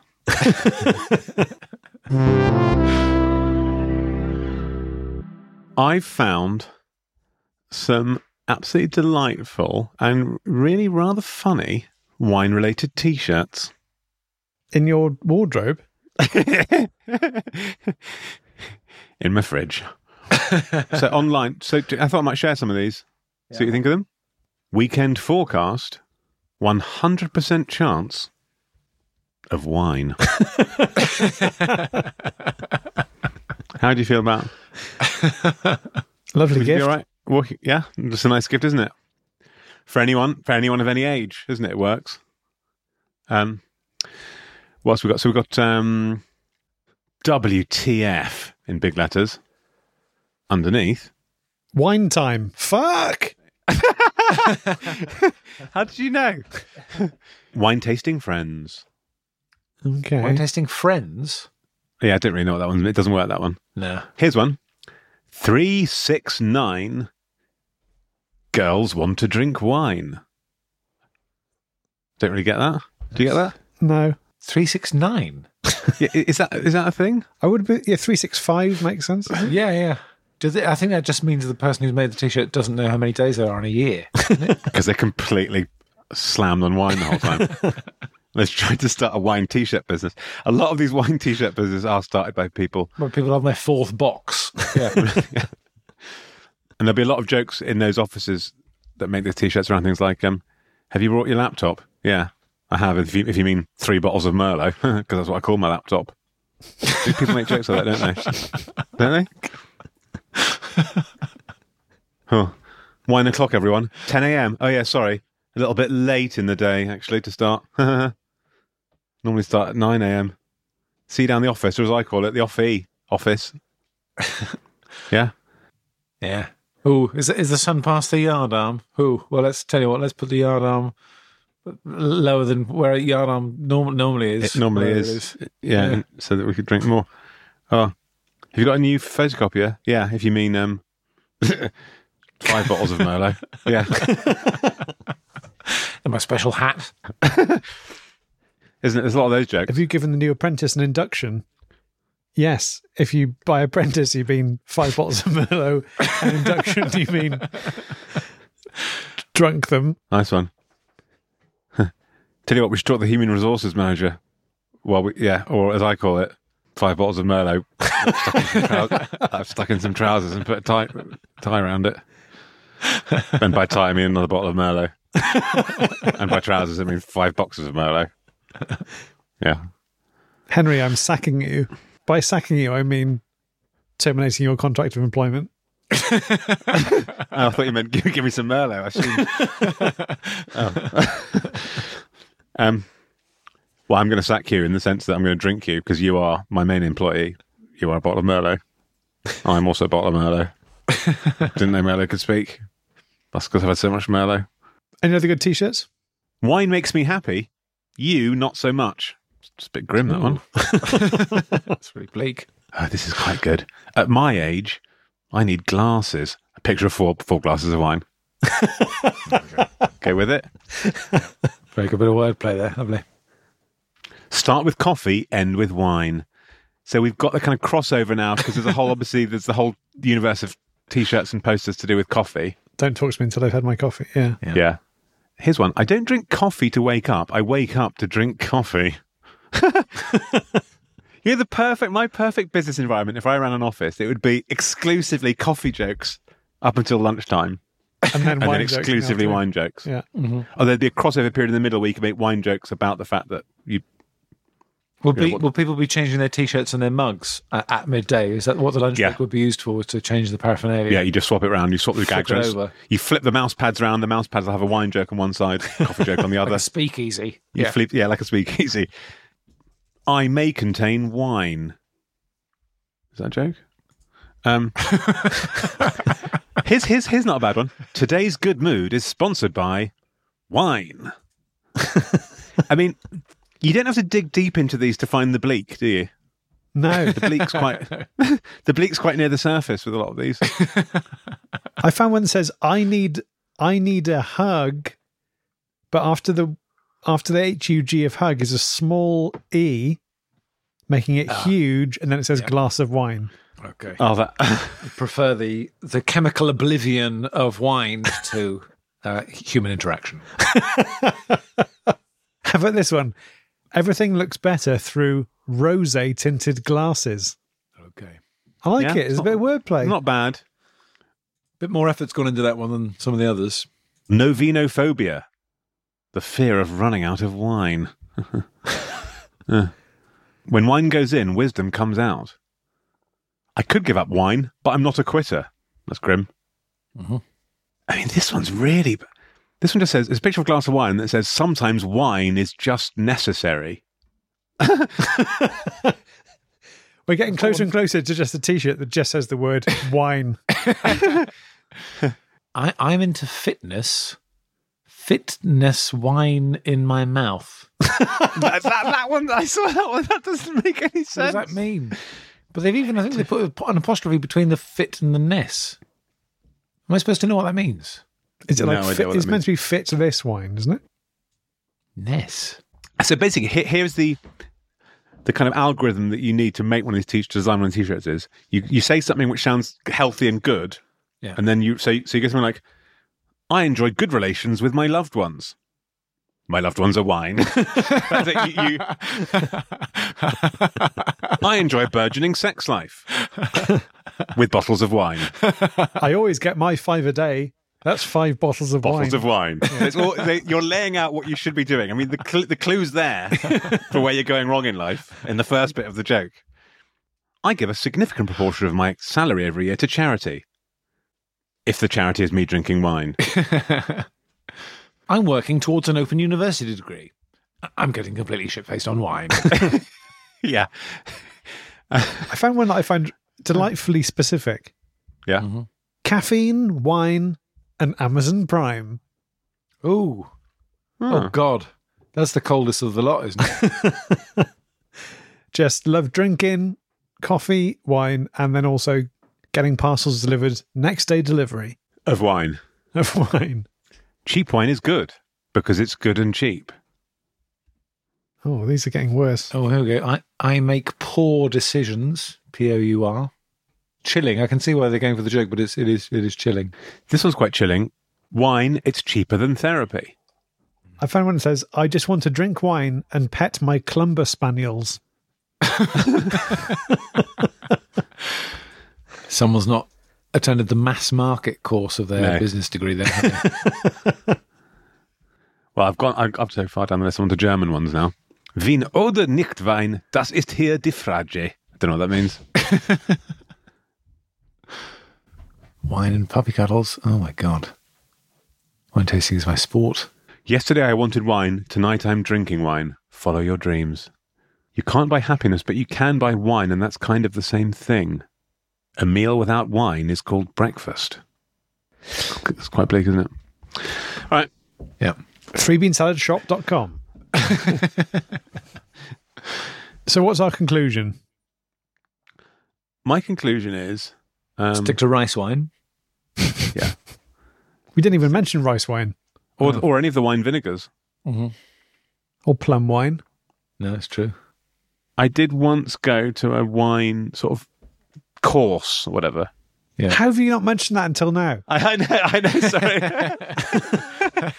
Speaker 3: I've found some absolutely delightful and really rather funny wine-related T-shirts.
Speaker 2: In your wardrobe.
Speaker 3: In my fridge. So online, so I thought I might share some of these. See what you think of them. Weekend forecast, one hundred percent chance of wine. How do you feel about
Speaker 2: Lovely
Speaker 3: Would you be
Speaker 2: gift.
Speaker 3: all right? Walking, yeah, just a nice gift, isn't it? For anyone, for anyone of any age, isn't it? It works. Um, what else we got? So we've got um, W T F in big letters underneath.
Speaker 2: Wine time. Fuck!
Speaker 3: How did you know? Wine tasting friends.
Speaker 2: Okay.
Speaker 4: Wine tasting friends?
Speaker 3: Yeah, I don't really know what that one. It doesn't work, that one.
Speaker 4: No.
Speaker 3: Here's one. Three six nine. Girls want to drink wine. Don't really get that. Do you get that?
Speaker 2: No.
Speaker 4: three six nine?
Speaker 3: Yeah, is that is that a thing?
Speaker 2: I would be, yeah, three six five makes sense.
Speaker 4: Yeah, yeah. Does it, I think that just means the person who's made the T-shirt doesn't know how many days there are in a year.
Speaker 3: Because they're completely slammed on wine the whole time. Let's try to start a wine T-shirt business. A lot of these wine T-shirt businesses are started by people,
Speaker 4: When people have their fourth box. Yeah.
Speaker 3: and there'll be a lot of jokes in those offices that make the T-shirts around things like, um, "Have you brought your laptop?" Yeah, I have. If you, if you mean three bottles of Merlot, because that's what I call my laptop. People make jokes like that, don't they? Don't they? Huh. Wine o'clock, everyone. ten a.m. Oh yeah, sorry. A little bit late in the day, actually, to start. Normally start at nine a.m. See you down the office, or as I call it, the off-e office. Yeah.
Speaker 4: Yeah. Ooh, is, is the sun past the yard arm? Ooh, well, let's tell you what, let's put the yard arm lower than where a yard arm norm- normally is.
Speaker 3: It normally
Speaker 4: Wherever
Speaker 3: is.
Speaker 4: it
Speaker 3: Yeah,
Speaker 4: Yeah.
Speaker 3: so that we could drink more. Oh, have you got a new photocopier? Yeah, if you mean um, five bottles of Merlot. Yeah.
Speaker 4: And my special hat.
Speaker 3: Isn't it? There's a lot of those jokes.
Speaker 2: Have you given the new apprentice an induction? Yes. If you buy apprentice, you mean five bottles of Merlot. And induction, you mean drunk them.
Speaker 3: Nice one. Tell you what, we should talk to the human resources manager. Well, we, yeah, or as I call it, five bottles of Merlot. I've stuck in some, trou- I've stuck in some trousers and put a tie, tie around it. And by tie, I mean another bottle of Merlot. And by trousers, I mean five boxes of Merlot. Yeah.
Speaker 2: Henry, I'm sacking you. By sacking you, I mean terminating your contract of employment.
Speaker 3: Oh, I thought you meant give, give me some Merlot. I assumed. Oh. um, Well, I'm going to sack you in the sense that I'm going to drink you because you are my main employee. You are a bottle of Merlot. I'm also a bottle of Merlot. Didn't know Merlot could speak. That's because I've had so much Merlot.
Speaker 2: Any other good T-shirts?
Speaker 3: Wine makes me happy. You, not so much. It's a bit grim, that one.
Speaker 4: That's really bleak.
Speaker 3: Oh, this is quite good. At my age, I need glasses. A picture of four, four glasses of wine. Go with it.
Speaker 4: Very good bit of wordplay there. Lovely.
Speaker 3: Start with coffee, end with wine. So we've got the kind of crossover now because there's a whole, obviously, there's the whole universe of T-shirts and posters to do with coffee.
Speaker 2: Don't talk to me until I've had my coffee. Yeah.
Speaker 4: Yeah.
Speaker 3: Yeah. Here's one. I don't drink coffee to wake up. I wake up to drink coffee. You're the perfect, my perfect business environment. If I ran an office, it would be exclusively coffee jokes up until lunchtime.
Speaker 2: And then,
Speaker 3: And
Speaker 2: wine
Speaker 3: then
Speaker 2: jokes
Speaker 3: exclusively
Speaker 2: after.
Speaker 3: wine jokes.
Speaker 2: Yeah.
Speaker 3: Oh, there'd be a crossover period in the middle where you could make wine jokes about the fact that you...
Speaker 4: Will, be,
Speaker 3: Yeah, what-
Speaker 4: will people be changing their T-shirts and their mugs at, at midday? Is that what the lunch
Speaker 3: Yeah.
Speaker 4: break would be used for, was to change the paraphernalia?
Speaker 3: Yeah, you just swap it around. You swap the
Speaker 4: Flip
Speaker 3: gags
Speaker 4: it
Speaker 3: around.
Speaker 4: over.
Speaker 3: You flip the mouse pads around. The mouse pads will have a wine joke on one side, coffee joke on the
Speaker 4: Like
Speaker 3: other.
Speaker 4: a speakeasy.
Speaker 3: You
Speaker 4: Yeah.
Speaker 3: flip, yeah, like a speakeasy. I may contain wine. Is that a joke? Um, here's, here's, here's not a bad one. Today's good mood is sponsored by wine. I mean, you don't have to dig deep into these to find the bleak, do you?
Speaker 2: No.
Speaker 3: The bleak's quite the bleak's quite near the surface with a lot of these.
Speaker 2: I found one that says, I need I need a hug, but after the after the H U G of hug is a small E, making it huge, and then it says
Speaker 4: yeah.
Speaker 2: glass of wine.
Speaker 4: Okay.
Speaker 3: Oh, that
Speaker 4: I prefer the, the chemical oblivion of wine to uh, human interaction.
Speaker 2: How about this one? Everything looks better through rosé tinted glasses.
Speaker 4: Okay.
Speaker 2: I like
Speaker 3: Yeah,
Speaker 2: it. It's
Speaker 3: it's
Speaker 2: a bit of wordplay.
Speaker 3: not bad.
Speaker 4: Bit more effort's gone into that one than some of the others.
Speaker 3: Novenophobia, the fear of running out of wine. Uh. When wine goes in, wisdom comes out. I could give up wine, but I'm not a quitter. That's grim.
Speaker 4: Mm-hmm.
Speaker 3: I mean, this one's really... This one just says, it's a picture of a glass of wine that says, sometimes wine is just necessary.
Speaker 2: We're getting closer and closer to just a T-shirt that just says the word wine.
Speaker 4: I, I'm into fitness. Fitness wine in my mouth.
Speaker 3: that, that, that one, I saw that one. That doesn't make any
Speaker 4: What
Speaker 3: sense.
Speaker 4: does that mean? But they've even, I think they put an apostrophe between the fit and the ness. Am I supposed to know what that means?
Speaker 2: Is it
Speaker 3: No
Speaker 2: like
Speaker 3: idea
Speaker 2: fit,
Speaker 3: what
Speaker 2: it's
Speaker 3: that
Speaker 2: meant to be fit to this wine, isn't it?
Speaker 4: Ness.
Speaker 3: So basically, here, here's the the kind of algorithm that you need to make one of these t- to design one of these t-shirts is you, you say something which sounds healthy and good,
Speaker 4: Yeah.
Speaker 3: and then you so so you get something like, I enjoy good relations with my loved ones. My loved ones are wine. That's it. You, you... I enjoy a burgeoning sex life with bottles of wine.
Speaker 2: I always get my five a day. That's five bottles of
Speaker 3: Bottles
Speaker 2: wine.
Speaker 3: of wine. It's all, they, you're laying out what you should be doing. I mean, the cl- the clue's there for where you're going wrong in life in the first bit of the joke. I give a significant proportion of my salary every year to charity. If the charity is me drinking wine.
Speaker 4: I'm working towards an open university degree. I'm getting completely shit-faced on wine.
Speaker 3: Yeah.
Speaker 2: I found one that I found delightfully specific.
Speaker 3: Yeah.
Speaker 4: Mm-hmm.
Speaker 2: Caffeine, wine, and Amazon Prime.
Speaker 4: Ooh. Oh, God. That's the coldest of the lot, isn't it?
Speaker 2: Just love drinking, coffee, wine, and then also getting parcels delivered next day delivery
Speaker 3: Of wine.
Speaker 2: of wine.
Speaker 3: Cheap wine is good because it's good and cheap.
Speaker 2: Oh, these are getting worse.
Speaker 4: Oh, here we go. I, I make poor decisions. P O U R. Chilling. I can see why they're going for the joke, but it's, it is it is chilling.
Speaker 3: This one's quite chilling. Wine, it's cheaper than therapy.
Speaker 2: I found one that says, I just want to drink wine and pet my Clumber Spaniels.
Speaker 4: Someone's not attended the mass market course of their
Speaker 3: No.
Speaker 4: business degree then, have they?
Speaker 3: Well, I've gone I've up so far down the list. I'm on to German ones now. Wien oder nicht Wein, das ist hier die Frage. I don't know what that means.
Speaker 4: Wine and puppy cuddles. Oh, my God. Wine tasting is my sport.
Speaker 3: Yesterday I wanted wine, tonight I'm drinking wine. Follow your dreams. You can't buy happiness, but you can buy wine, and that's kind of the same thing. A meal without wine is called breakfast. It's quite bleak, isn't it? All right.
Speaker 4: Yeah.
Speaker 2: three bean salad shop dot com. So what's our conclusion?
Speaker 3: My conclusion is... Um,
Speaker 4: Stick to rice wine.
Speaker 3: yeah.
Speaker 2: We didn't even mention rice wine.
Speaker 3: Or, or any of the wine vinegars.
Speaker 4: Mm-hmm.
Speaker 2: Or plum wine.
Speaker 4: No, it's true.
Speaker 3: I did once go to a wine sort of course or whatever.
Speaker 4: Yeah.
Speaker 2: How have you not mentioned that until now?
Speaker 3: I, I know, I know,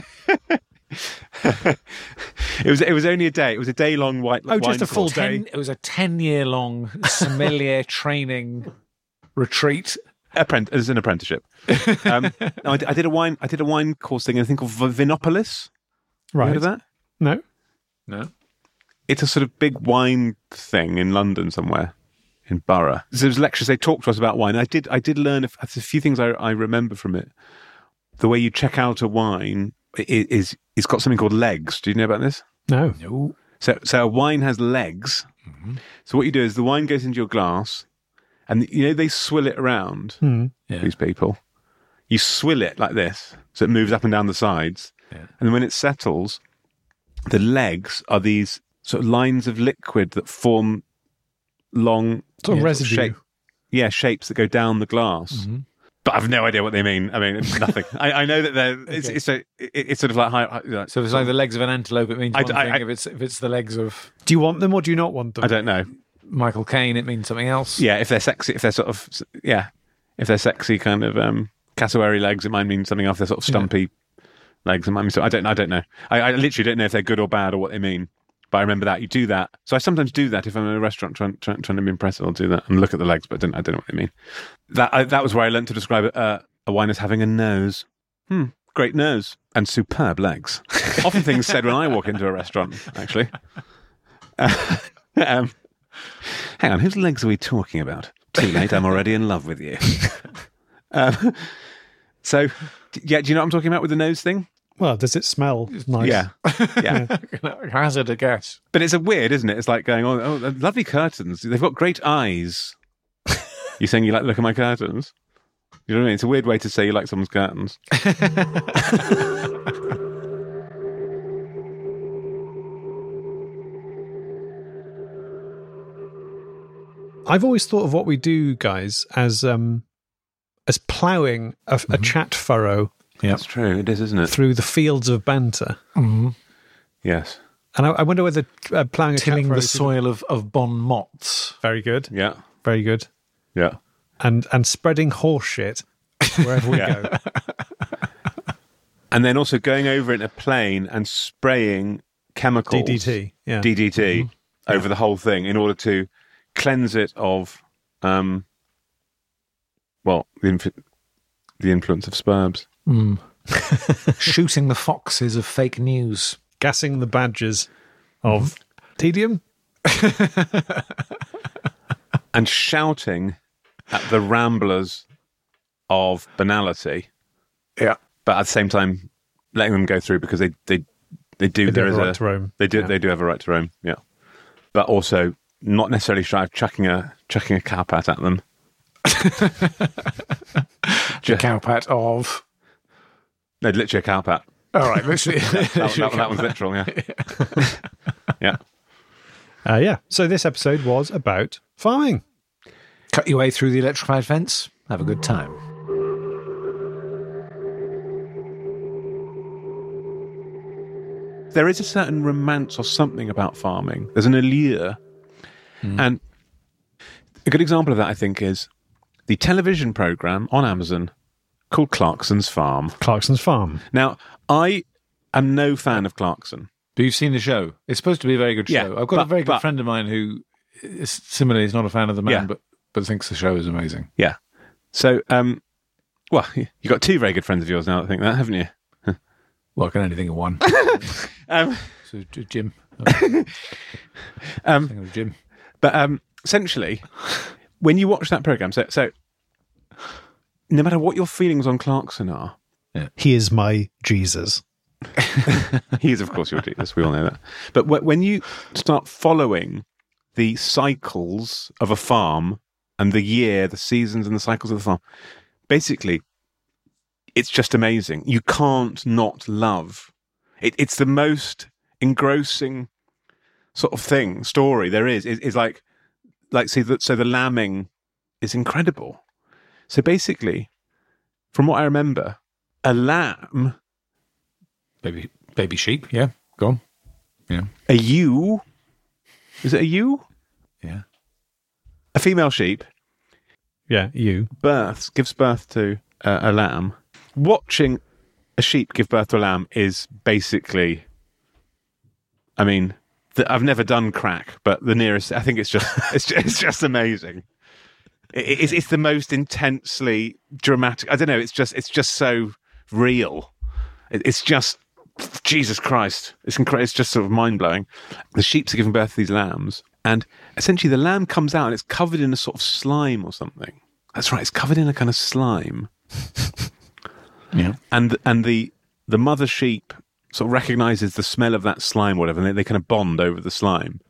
Speaker 3: sorry. it was it was only a day. It was a day long white
Speaker 2: Oh,
Speaker 3: wine
Speaker 2: just a full
Speaker 3: course.
Speaker 2: day.
Speaker 4: Ten, it was a ten-year-long sommelier training retreat.
Speaker 3: Apprent- as an apprenticeship. Um, no, I, did, I did a wine I did a wine course thing in a thing called Vinopolis. You
Speaker 2: Right.
Speaker 3: heard of that?
Speaker 2: No.
Speaker 4: No?
Speaker 3: It's a sort of big wine thing in London somewhere, in Borough. So there was lectures, they talked to us about wine. I did I did learn a, a few things I, I remember from it. The way you check out a wine is, it's got something called legs. Do you know about this?
Speaker 2: No.
Speaker 4: No.
Speaker 3: So so a wine has legs.
Speaker 4: Mm-hmm.
Speaker 3: So what you do is the wine goes into your glass, and you know they swill it around,
Speaker 2: Hmm.
Speaker 4: Yeah.
Speaker 3: these people. You swill it like this, so it moves up and down the sides.
Speaker 4: Yeah.
Speaker 3: And then when it settles, the legs are these sort of lines of liquid that form long
Speaker 2: Sort of
Speaker 3: yeah,
Speaker 2: residue.
Speaker 3: shape, yeah, shapes that go down the glass.
Speaker 4: Mm-hmm.
Speaker 3: But I've no idea what they mean. I mean, it's nothing. I, I know that they're. It's,
Speaker 2: Okay.
Speaker 3: it's a. it- It's sort of like high. high like,
Speaker 4: So if it's like the legs of an antelope, it means
Speaker 3: I-
Speaker 4: one
Speaker 3: I-
Speaker 4: thing.
Speaker 3: I-
Speaker 4: if it's if it's the legs of
Speaker 2: Do you want them or do you not want them?
Speaker 3: I don't know.
Speaker 4: Michael Caine, it means something else.
Speaker 3: Yeah, if they're sexy, if they're sort of, yeah, if they're sexy kind of um, cassowary legs, it might mean something else. If they're sort of stumpy legs, it might mean so. I don't. I don't know. I, I literally don't know if they're good or bad or what they mean. But I remember that you do that. So I sometimes do that if I'm in a restaurant trying trying, trying to be impressive. I'll do that and look at the legs, but I don't. I don't know what they mean. That I, that was where I learned to describe it, uh, a wine as having a nose. Hmm. Great nose and superb legs. Often things said when I walk into a restaurant. Actually. Uh, um, hang on, whose legs are we talking about? Too late, I'm already in love with you. um, so, d- yeah, do you know what I'm talking about with the nose thing?
Speaker 2: Well, does it smell nice?
Speaker 3: Yeah, yeah.
Speaker 4: Hazard a guess.
Speaker 3: But it's a weird, isn't it? It's like going, oh, oh, lovely curtains. They've got great eyes. You're saying you like the look at my curtains? You know what I mean? It's a weird way to say you like someone's curtains.
Speaker 2: I've always thought of what we do, guys, as um, as ploughing a, a chat furrow
Speaker 3: That's true. It is, isn't it?
Speaker 2: through the fields of banter.
Speaker 4: Mm-hmm.
Speaker 3: Yes.
Speaker 2: And I, I wonder whether uh, ploughing a
Speaker 4: Tilling
Speaker 2: chat furrow
Speaker 4: the
Speaker 2: is-
Speaker 4: soil of, of bon mots.
Speaker 2: Very good.
Speaker 3: Yeah.
Speaker 2: Very good.
Speaker 3: Yeah.
Speaker 2: And and spreading horse shit wherever we
Speaker 3: Yeah.
Speaker 2: go.
Speaker 3: And then also going over it in a plane and spraying chemicals.
Speaker 2: D D T. Yeah.
Speaker 3: D D T over the whole thing in order to cleanse it of, um, well, the, inf- the influence of sperms.
Speaker 4: Mm. Shooting the foxes of fake news.
Speaker 2: Gassing the badgers of tedium.
Speaker 3: And shouting at the ramblers of banality,
Speaker 4: Yeah.
Speaker 3: but at the same time letting them go through because they they, they do
Speaker 2: They
Speaker 3: there
Speaker 2: have
Speaker 3: is
Speaker 2: a
Speaker 3: a
Speaker 2: right to roam.
Speaker 3: they do
Speaker 2: Yeah.
Speaker 3: they do have a right to roam, yeah. But also not necessarily shy of chucking a chucking a cowpat at them.
Speaker 4: The cowpat of.
Speaker 3: No, literally a cowpat.
Speaker 4: All right, literally.
Speaker 3: That, that, that one's literal, yeah. Yeah.
Speaker 2: Uh, yeah. So this episode was about farming.
Speaker 4: Cut your way through the electrified fence. Have a good time.
Speaker 3: There is a certain romance or something about farming. There's an allure. And a good example of that, I think, is the television program on Amazon called Clarkson's Farm.
Speaker 2: Clarkson's Farm.
Speaker 3: Now, I am no fan of Clarkson.
Speaker 4: But you've seen the show. It's supposed to be a very good show.
Speaker 3: Yeah,
Speaker 4: I've got a
Speaker 3: but-
Speaker 4: very good
Speaker 3: but-
Speaker 4: friend of mine who is, similarly is not a fan of the man,
Speaker 3: Yeah.
Speaker 4: but, but thinks the show is amazing.
Speaker 3: Yeah. So, um, well, you've got two very good friends of yours now that think that, haven't you?
Speaker 4: Well, I can only think of one.
Speaker 3: Um,
Speaker 4: So, J- Jim.
Speaker 3: um,
Speaker 4: Think of Jim.
Speaker 3: but um, essentially, when you watch that program, so so no matter what your feelings on Clarkson are,
Speaker 2: He is my Jesus.
Speaker 3: He is, of course, your Jesus. We all know that. But wh- when you start following the cycles of a farm and the year, the seasons and the cycles of the farm, basically, it's just amazing. You can't not love. It, it's the most engrossing sort of thing, story there is. Is, is like, like see, the, so the lambing is incredible. So basically, from what I remember, a lamb,
Speaker 4: Baby, baby sheep. Yeah, go on. Yeah,
Speaker 3: a ewe, is it a ewe?
Speaker 4: yeah.
Speaker 3: A female sheep
Speaker 2: Yeah, you.
Speaker 3: births, gives birth to uh, a lamb. Watching a sheep give birth to a lamb is basically, I mean, the, I've never done crack, but the nearest, I think it's just, it's just, it's just amazing. It, it's, it's the most intensely dramatic. I don't know. It's just, it's just so real. It, it's just, Jesus Christ. It's incredible. It's just sort of mind blowing. The sheeps are giving birth to these lambs, and essentially the lamb comes out and it's covered in a sort of slime or something. That's right. It's covered in a kind of slime.
Speaker 4: Yeah.
Speaker 3: And and the the mother sheep sort of recognizes the smell of that slime, or whatever, and they, they kind of bond over the slime.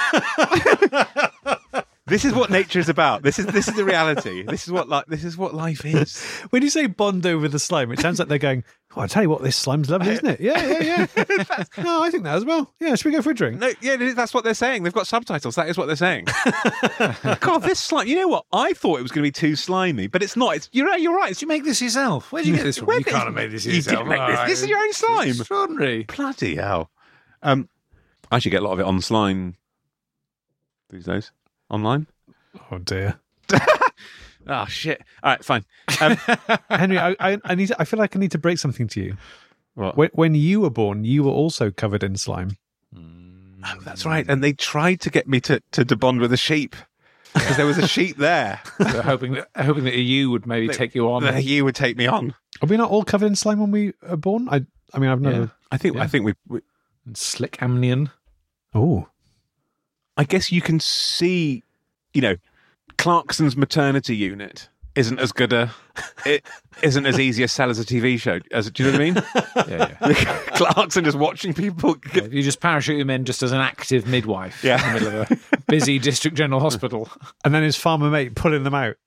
Speaker 3: This is what nature is about. This is this is the reality. This is what li- this is what life is.
Speaker 2: When you say bond over the slime, it sounds like they're going, oh, I tell you what, this slime's lovely, isn't it? Yeah, yeah, yeah. No, I think that as well. Yeah, should we go for a drink?
Speaker 3: No, yeah, that's what they're saying. They've got subtitles. That is what they're saying. God, this slime. You know what? I thought it was going to be too slimy, but it's not. It's you're right. You're right. It's,
Speaker 4: Did you make this yourself? Where did you get this from?
Speaker 3: Where
Speaker 4: You
Speaker 3: did-
Speaker 4: can't have made this
Speaker 3: you
Speaker 4: yourself.
Speaker 3: didn't make this. This is your own slime.
Speaker 4: Extraordinary.
Speaker 3: Bloody hell. Um, I actually get a lot of it on slime these days. Online.
Speaker 2: Oh, dear.
Speaker 3: Oh, shit. All right, fine. Um,
Speaker 2: Henry, I, I, I need. To, I feel like I need to break something to you.
Speaker 3: what?
Speaker 2: When, when you were born, you were also covered in slime.
Speaker 3: Oh, that's right. And they tried to get me to, to, to bond with a sheep because there was a sheep there.
Speaker 4: So hoping that hoping that you would maybe take you on.
Speaker 3: That you would take me on.
Speaker 2: Are we not all covered in slime when we are born? I. I mean, I've never.
Speaker 4: Yeah.
Speaker 3: I think.
Speaker 4: Yeah.
Speaker 3: I think we, we.
Speaker 4: And slick amnion.
Speaker 2: Oh,
Speaker 3: I guess you can see. You know, Clarkson's maternity unit isn't as good a. It isn't as easy a sell as a T V show. As do you know what I mean?
Speaker 4: Yeah, yeah.
Speaker 3: Clarkson just watching people.
Speaker 4: Yeah, if you just parachute him in just as an active midwife
Speaker 3: Yeah.
Speaker 4: in the middle of a busy district general hospital.
Speaker 2: and then his farmer mate pulling them out.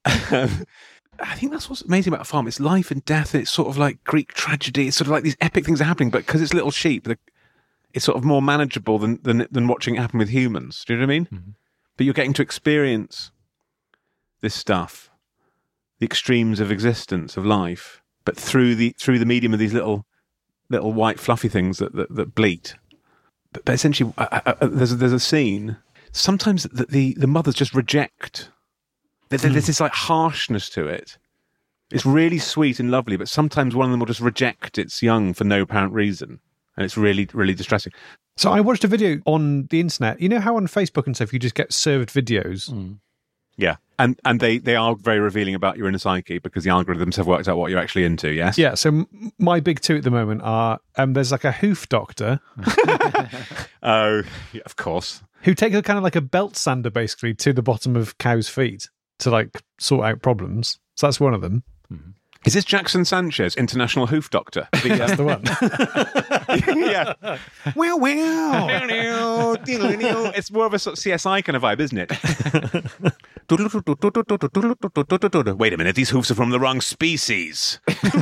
Speaker 3: I think that's what's amazing about a farm. It's life and death. It's sort of like Greek tragedy. It's sort of like these epic things are happening, but because it's little sheep, the, it's sort of more manageable than, than than watching it happen with humans. Do you know what I mean? Mm-hmm. But you're getting to experience this stuff, the extremes of existence, of life, but through the through the medium of these little little white fluffy things that that, that bleat. But, but essentially, I, I, I, there's a, there's a scene. Sometimes the the, the mothers just reject. There's mm. this like harshness to it. It's really sweet and lovely, but sometimes one of them will just reject its young for no apparent reason, and it's really really distressing.
Speaker 2: So I watched a video on the internet. You know how on Facebook and stuff you just get served videos.
Speaker 4: Mm.
Speaker 3: Yeah, and and they, they are very revealing about your inner psyche because the algorithms have worked out what you're actually into, yes?
Speaker 2: Yeah, so m- my big two at the moment are, um, there's like a hoof doctor
Speaker 3: Oh, yeah, of course.
Speaker 2: who takes a kind of like a belt sander basically to the bottom of cows' feet to like sort out problems. So that's one of them.
Speaker 4: Mm-hmm.
Speaker 3: Is this Jackson Sanchez, international hoof doctor? The,
Speaker 2: That's the one.
Speaker 3: yeah.
Speaker 2: Wow, wow.
Speaker 3: It's more of a sort of C S I kind of vibe, isn't it? Wait a minute, these hoofs are from the wrong species.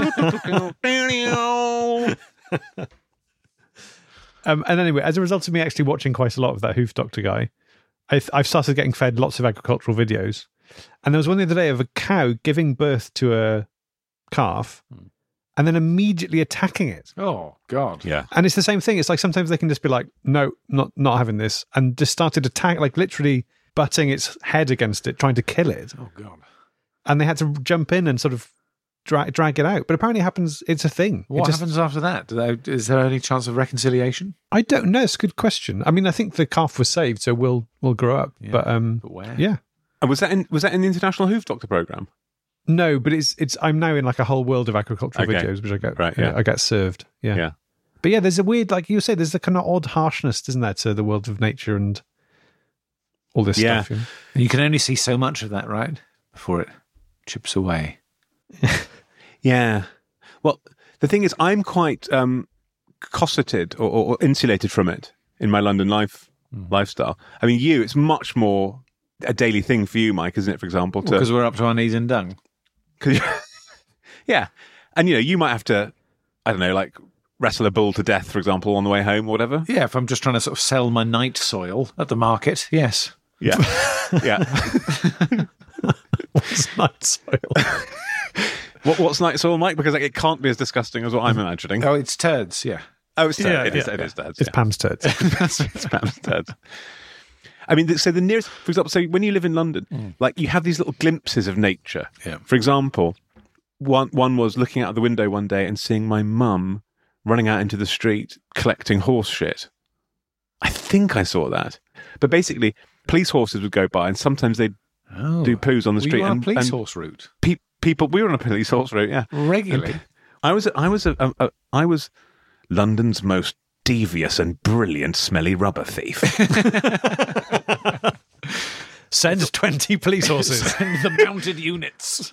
Speaker 2: Um, and anyway, as a result of me actually watching quite a lot of that hoof doctor guy, I've, I've started getting fed lots of agricultural videos. And there was one the other day of a cow giving birth to a calf and then immediately attacking it.
Speaker 4: Oh, God.
Speaker 3: Yeah.
Speaker 2: And it's the same thing. It's like sometimes they can just be like, no, not not having this, and just started attack, like literally butting its head against it, trying to kill it.
Speaker 4: Oh, God.
Speaker 2: And they had to jump in and sort of drag, drag it out. But apparently it happens, it's a thing. It
Speaker 4: What
Speaker 2: just-
Speaker 4: happens after that? Do they, is there any chance of reconciliation?
Speaker 2: I don't know. It's a good question. I mean, I think the calf was saved, so we'll we'll grow up.
Speaker 4: Yeah.
Speaker 2: But um,
Speaker 4: But where?
Speaker 2: yeah.
Speaker 3: And was that in was that in the International Hoof Doctor program?
Speaker 2: No, but it's it's. I'm now in like a whole world of agricultural
Speaker 3: Okay.
Speaker 2: videos, which I get.
Speaker 3: Right, yeah.
Speaker 2: I get served. Yeah.
Speaker 3: Yeah.
Speaker 2: But yeah, there's a weird, like you say, there's a kind of odd harshness, isn't there, to the world of nature and all this
Speaker 3: Yeah.
Speaker 2: stuff. Yeah.
Speaker 4: And you can only see so much of that, right? Before it chips away.
Speaker 3: Yeah. Well, the thing is, I'm quite um, cosseted or, or, or insulated from it in my London life mm. lifestyle. I mean, you, it's much more a daily thing for you, Mike, isn't it, for example?
Speaker 4: Because well, we're up to our knees in dung.
Speaker 3: Yeah. And, you know, you might have to, I don't know, like wrestle a bull to death, for example, on the way home or whatever.
Speaker 4: Yeah, if I'm just trying to sort of sell my night soil at the market, yes.
Speaker 3: Yeah. Yeah.
Speaker 2: What's night soil?
Speaker 3: what, what's night soil, Mike? Because like, it can't be as disgusting as what I'm imagining.
Speaker 4: Oh, it's turds, yeah.
Speaker 3: Oh, it's turds.
Speaker 2: Yeah,
Speaker 3: it is,
Speaker 2: yeah,
Speaker 3: it
Speaker 2: yeah.
Speaker 3: is turds.
Speaker 2: It's
Speaker 3: yeah.
Speaker 2: Pam's turds.
Speaker 3: It's Pam's turds. I mean, so the nearest, for example, so when you live in London, mm. like you have these little glimpses of nature.
Speaker 4: Yeah.
Speaker 3: For example, one one was looking out the window one day and seeing my mum running out into the street collecting horse shit. I think I saw that. But basically, police horses would go by and sometimes they'd oh. do poos on the
Speaker 4: Were
Speaker 3: street.
Speaker 4: you on
Speaker 3: and,
Speaker 4: a police
Speaker 3: and
Speaker 4: horse route?
Speaker 3: Pe- people, we were on a police horse route, yeah.
Speaker 4: Regularly?
Speaker 3: And I was, I was, a, a, a, I was London's most devious and brilliant smelly rubber thief.
Speaker 2: Send twenty police horses.
Speaker 4: Send the mounted units.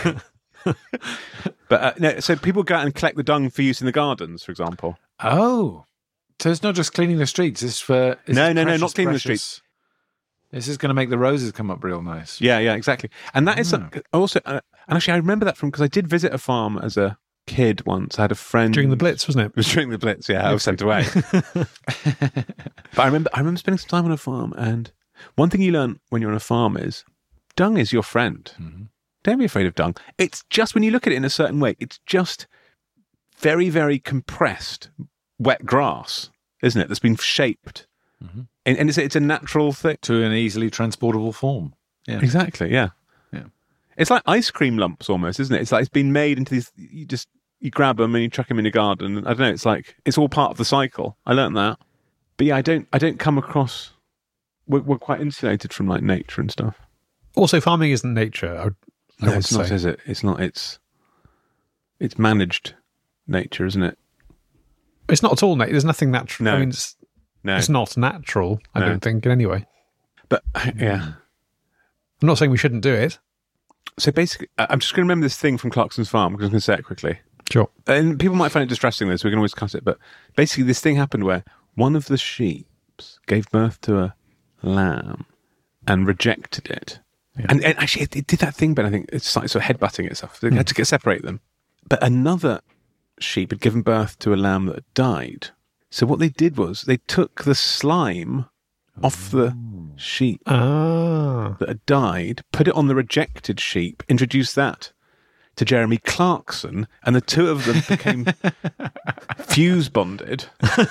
Speaker 3: But uh, no, so people go out and collect the dung for use in the gardens, for example.
Speaker 4: Oh, so it's not just cleaning the streets. It's for it's
Speaker 3: no, no,
Speaker 4: precious,
Speaker 3: no, not cleaning
Speaker 4: precious.
Speaker 3: the streets.
Speaker 4: This is going to make the roses come up real nice.
Speaker 3: Yeah, yeah, exactly. And that is
Speaker 4: Oh.
Speaker 3: also, uh, and actually, I remember that from because I did visit a farm as a kid once. I had a friend
Speaker 2: During the Blitz, wasn't it?
Speaker 3: It was during the Blitz. Yeah, I was sent away. But I remember, I remember spending some time on a farm, and one thing you learn when you're on a farm is dung is your friend.
Speaker 4: Mm-hmm.
Speaker 3: Don't be afraid of dung. It's just when you look at it in a certain way, it's just very, very compressed wet grass, isn't it? That's been shaped,
Speaker 4: mm-hmm.
Speaker 3: and, and it's, it's a natural thing.
Speaker 4: To an easily transportable form. Yeah.
Speaker 3: Exactly. Yeah.
Speaker 4: Yeah.
Speaker 3: It's like ice cream lumps almost, isn't it? It's like it's been made into these. You just you grab them and you chuck them in your garden. I don't know. It's like it's all part of the cycle. I learned that, but yeah, I don't. I don't come across. We're, we're quite insulated from like nature and stuff.
Speaker 2: Also, farming isn't nature. I would, I
Speaker 3: No,
Speaker 2: would
Speaker 3: it's not,
Speaker 2: say.
Speaker 3: is it? It's not. It's it's managed nature, isn't it?
Speaker 2: It's not at all nature. There's nothing natural.
Speaker 3: No.
Speaker 2: I mean, it's,
Speaker 3: No,
Speaker 2: it's not natural. I
Speaker 3: No.
Speaker 2: don't think in any way.
Speaker 3: but yeah.
Speaker 2: I'm not saying we shouldn't do it.
Speaker 3: So basically, I- I'm just going to remember this thing from Clarkson's farm because I'm going to say it quickly.
Speaker 2: Sure.
Speaker 3: And people might find it distressing, this. We can always cut it. But basically, this thing happened where one of the sheep gave birth to a lamb and rejected it.
Speaker 2: Yeah.
Speaker 3: And, and actually, it, it did that thing, but I think it started sort of headbutting itself. They had to get, separate them. But another sheep had given birth to a lamb that had died. So what they did was they took the slime off the sheep
Speaker 2: Ah.
Speaker 3: that had died, put it on the rejected sheep, introduced that to Jeremy Clarkson, and the two of them became fuse bonded.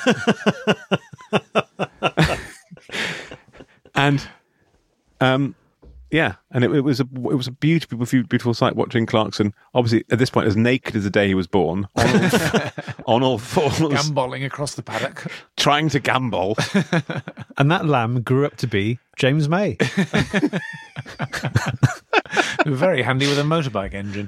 Speaker 3: and um, yeah, and it, it was a it was a beautiful, beautiful sight watching Clarkson. Obviously, at this point, as naked as the day he was born, on all, on all fours,
Speaker 4: Gambolling across the paddock.
Speaker 3: trying to gambol.
Speaker 2: And that lamb grew up to be James May.
Speaker 4: Very handy with a motorbike engine.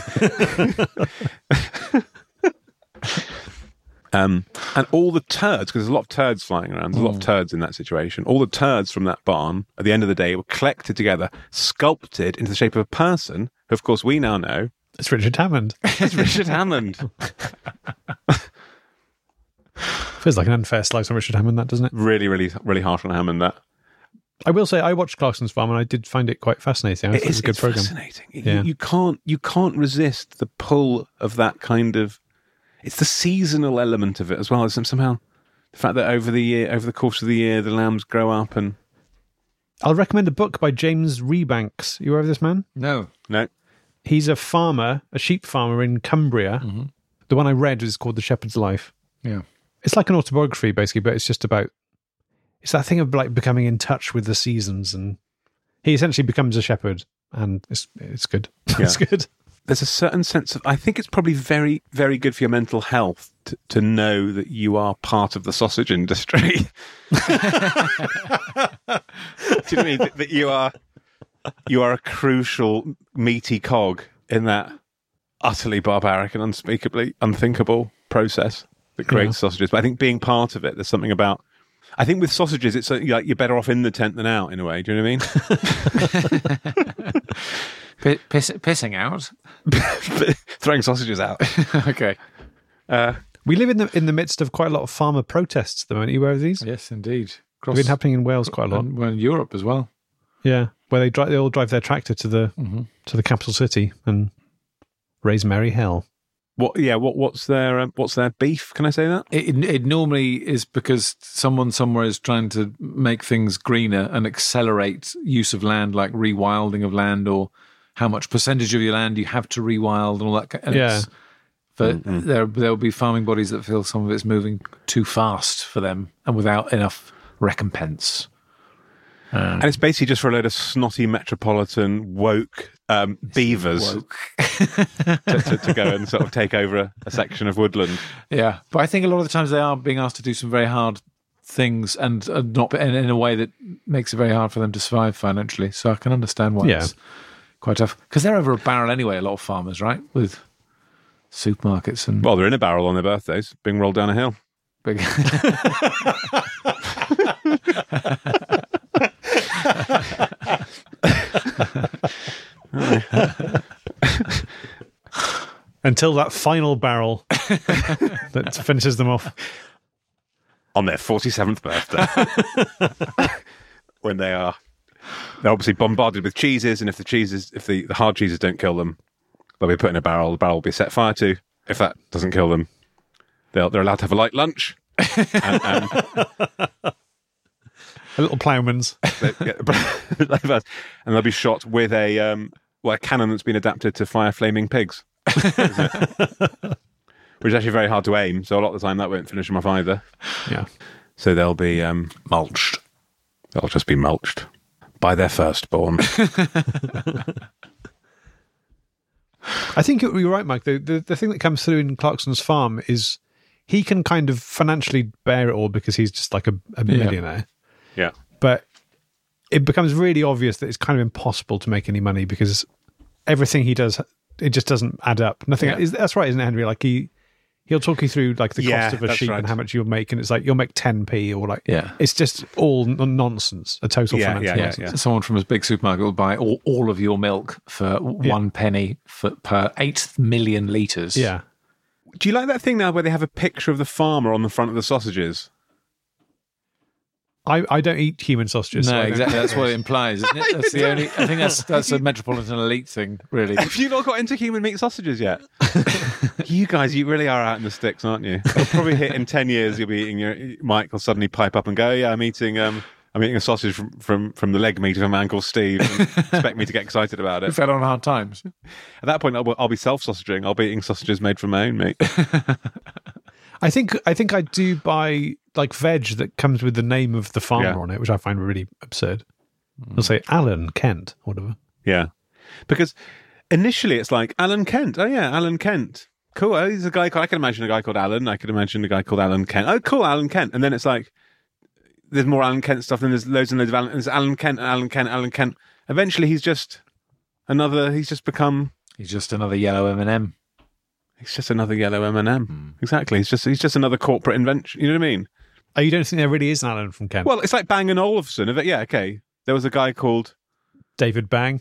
Speaker 3: Um, and all the turds, because there's a lot of turds flying around, there's a lot of turds in that situation. All the turds from that barn, at the end of the day, were collected together, sculpted into the shape of a person, who, of course, we now know
Speaker 2: It's Richard Hammond.
Speaker 3: is Richard Hammond.
Speaker 2: Feels like an unfair slice on Richard Hammond, that, doesn't it?
Speaker 3: Really, really, really harsh on Hammond, that.
Speaker 2: I will say I watched Clarkson's Farm and I did find it quite fascinating. I
Speaker 3: It
Speaker 2: thought it was
Speaker 3: is
Speaker 2: a good
Speaker 3: it's
Speaker 2: program.
Speaker 3: fascinating. You-
Speaker 2: Yeah.
Speaker 3: You, can't, you can't resist the pull of that kind of... It's the seasonal element of it as well. It's somehow the fact that over the year, over the course of the year, the lambs grow up and...
Speaker 2: I'll recommend a book by James Rebanks. You aware of this man?
Speaker 4: No.
Speaker 3: No.
Speaker 2: He's a farmer, a sheep farmer in Cumbria.
Speaker 4: Mm-hmm.
Speaker 2: The one I read is called The Shepherd's Life.
Speaker 4: Yeah.
Speaker 2: It's like an autobiography, basically, but it's just about... It's that thing of like becoming in touch with the seasons, and he essentially becomes a shepherd, and it's it's good. it's good.
Speaker 3: There's a certain sense of... I think it's probably very, very good for your mental health to, to know that you are part of the sausage industry. Do you know what I mean? That, that you are you are a crucial, meaty cog in that utterly barbaric and unspeakably unthinkable process that creates
Speaker 2: Yeah.
Speaker 3: sausages. But I think being part of it, there's something about... I think with sausages, it's like you're better off in the tent than out, in a way. Do you know what I mean?
Speaker 4: P- piss- pissing out.
Speaker 3: Throwing sausages out.
Speaker 4: Okay.
Speaker 3: Uh,
Speaker 2: We live in the in the midst of quite a lot of farmer protests at the moment. Are you aware of these?
Speaker 4: Yes, indeed.
Speaker 2: They've been happening in Wales quite a lot.
Speaker 4: And, well, in Europe as well.
Speaker 2: Yeah, where they drive, they all drive their tractor to the
Speaker 4: Mm-hmm.
Speaker 2: to the capital city and raise merry hell.
Speaker 3: What? Yeah. What? What's their um, What's their beef? Can I say that?
Speaker 4: It, it normally is because someone somewhere is trying to make things greener and accelerate use of land, like rewilding of land, or how much percentage of your land you have to rewild and all that. ki- And
Speaker 2: Yeah.
Speaker 4: it's- But there there'll be farming bodies that feel some of it's moving too fast for them and without enough recompense.
Speaker 3: And it's basically just for a load of snotty metropolitan woke um, beavers
Speaker 4: Woke.
Speaker 3: to, to, to go and sort of take over a, a section of woodland.
Speaker 4: Yeah, but I think a lot of the times they are being asked to do some very hard things and uh, not in, in a way that makes it very hard for them to survive financially. So I can understand why
Speaker 2: Yeah.
Speaker 4: it's quite tough because they're over a barrel anyway. A lot of farmers, right, with supermarkets and
Speaker 3: Well, they're in a barrel on their birthdays, being rolled down a hill.
Speaker 4: big.
Speaker 2: Until that final barrel that finishes them off.
Speaker 3: On their forty-seventh birthday. When they are they're obviously bombarded with cheeses, and if the cheeses if the, the hard cheeses don't kill them, they'll be put in a barrel, the barrel will be set fire to. If that doesn't kill them, they'll they're allowed to have a light lunch. and, and
Speaker 2: A little ploughman's.
Speaker 3: they, yeah, like that. And they'll be shot with a um well, a cannon that's been adapted to fire flaming pigs. Which is actually very hard to aim, so a lot of the time that won't finish them off either.
Speaker 2: Yeah.
Speaker 3: So they'll be um, mulched. They'll just be mulched by their firstborn.
Speaker 2: I think you're right, Mike. The, the the thing that comes through in Clarkson's farm is he can kind of financially bear it all because he's just like a, a millionaire.
Speaker 3: Yeah.
Speaker 2: But it becomes really obvious that it's kind of impossible to make any money because everything he does, it just doesn't add up. Nothing.
Speaker 3: Yeah.
Speaker 2: Is, that's right, isn't it, Henry? Like he he'll talk you through like the
Speaker 3: Yeah,
Speaker 2: cost of a
Speaker 3: that's
Speaker 2: sheep
Speaker 3: right.
Speaker 2: and how much you'll make, and it's like you'll make ten p or like
Speaker 4: Yeah.
Speaker 2: It's just all n- nonsense. A total
Speaker 3: Yeah,
Speaker 2: financial
Speaker 3: yeah, yeah,
Speaker 2: nonsense.
Speaker 3: yeah.
Speaker 4: Someone from a big supermarket will buy all, all of your milk for one penny for, per eight million litres.
Speaker 2: Yeah.
Speaker 3: Do you like that thing now where they have a picture of the farmer on the front of the sausages?
Speaker 2: I, I don't eat human sausages. so
Speaker 4: No,
Speaker 2: I don't-
Speaker 4: exactly. That's what it implies, isn't it? That's the only. I think that's that's a metropolitan elite thing, really.
Speaker 3: Have you not got into human meat sausages yet? You guys, you really are out in the sticks, aren't you? It'll probably hit in ten years. You'll be eating your Mike will suddenly pipe up and go, "Yeah, I'm eating um, I'm eating a sausage from from, from the leg meat of a man called Steve." And expect me to get excited about
Speaker 4: We
Speaker 3: it.
Speaker 4: fell on hard times.
Speaker 3: At that point, I'll, I'll be self-sausaging. I'll be eating sausages made from my own meat.
Speaker 2: I think I think I do buy like veg that comes with the name of the farmer
Speaker 3: Yeah.
Speaker 2: on it, which I find really absurd. They'll say Alan Kent or whatever.
Speaker 3: Yeah, because initially it's like Alan Kent. Oh yeah, Alan Kent. Cool. Oh, he's a guy. Called, I can imagine a guy called Alan. I can imagine a guy called Alan Kent. Oh, cool, Alan Kent. And then it's like there's more Alan Kent stuff. Then there's loads and loads of Alan. There's Alan Kent and Alan Kent, Alan Kent. Eventually, he's just another. He's just become.
Speaker 4: He's just another yellow M and M.
Speaker 3: He's just another yellow M and M. Exactly. He's just. He's just another corporate invention. You know what I mean?
Speaker 2: Oh, you don't think there really is an Alan from Kent?
Speaker 3: Well, it's like Bang and Olufsen. Yeah. Okay. There was a guy called.
Speaker 2: David Bang.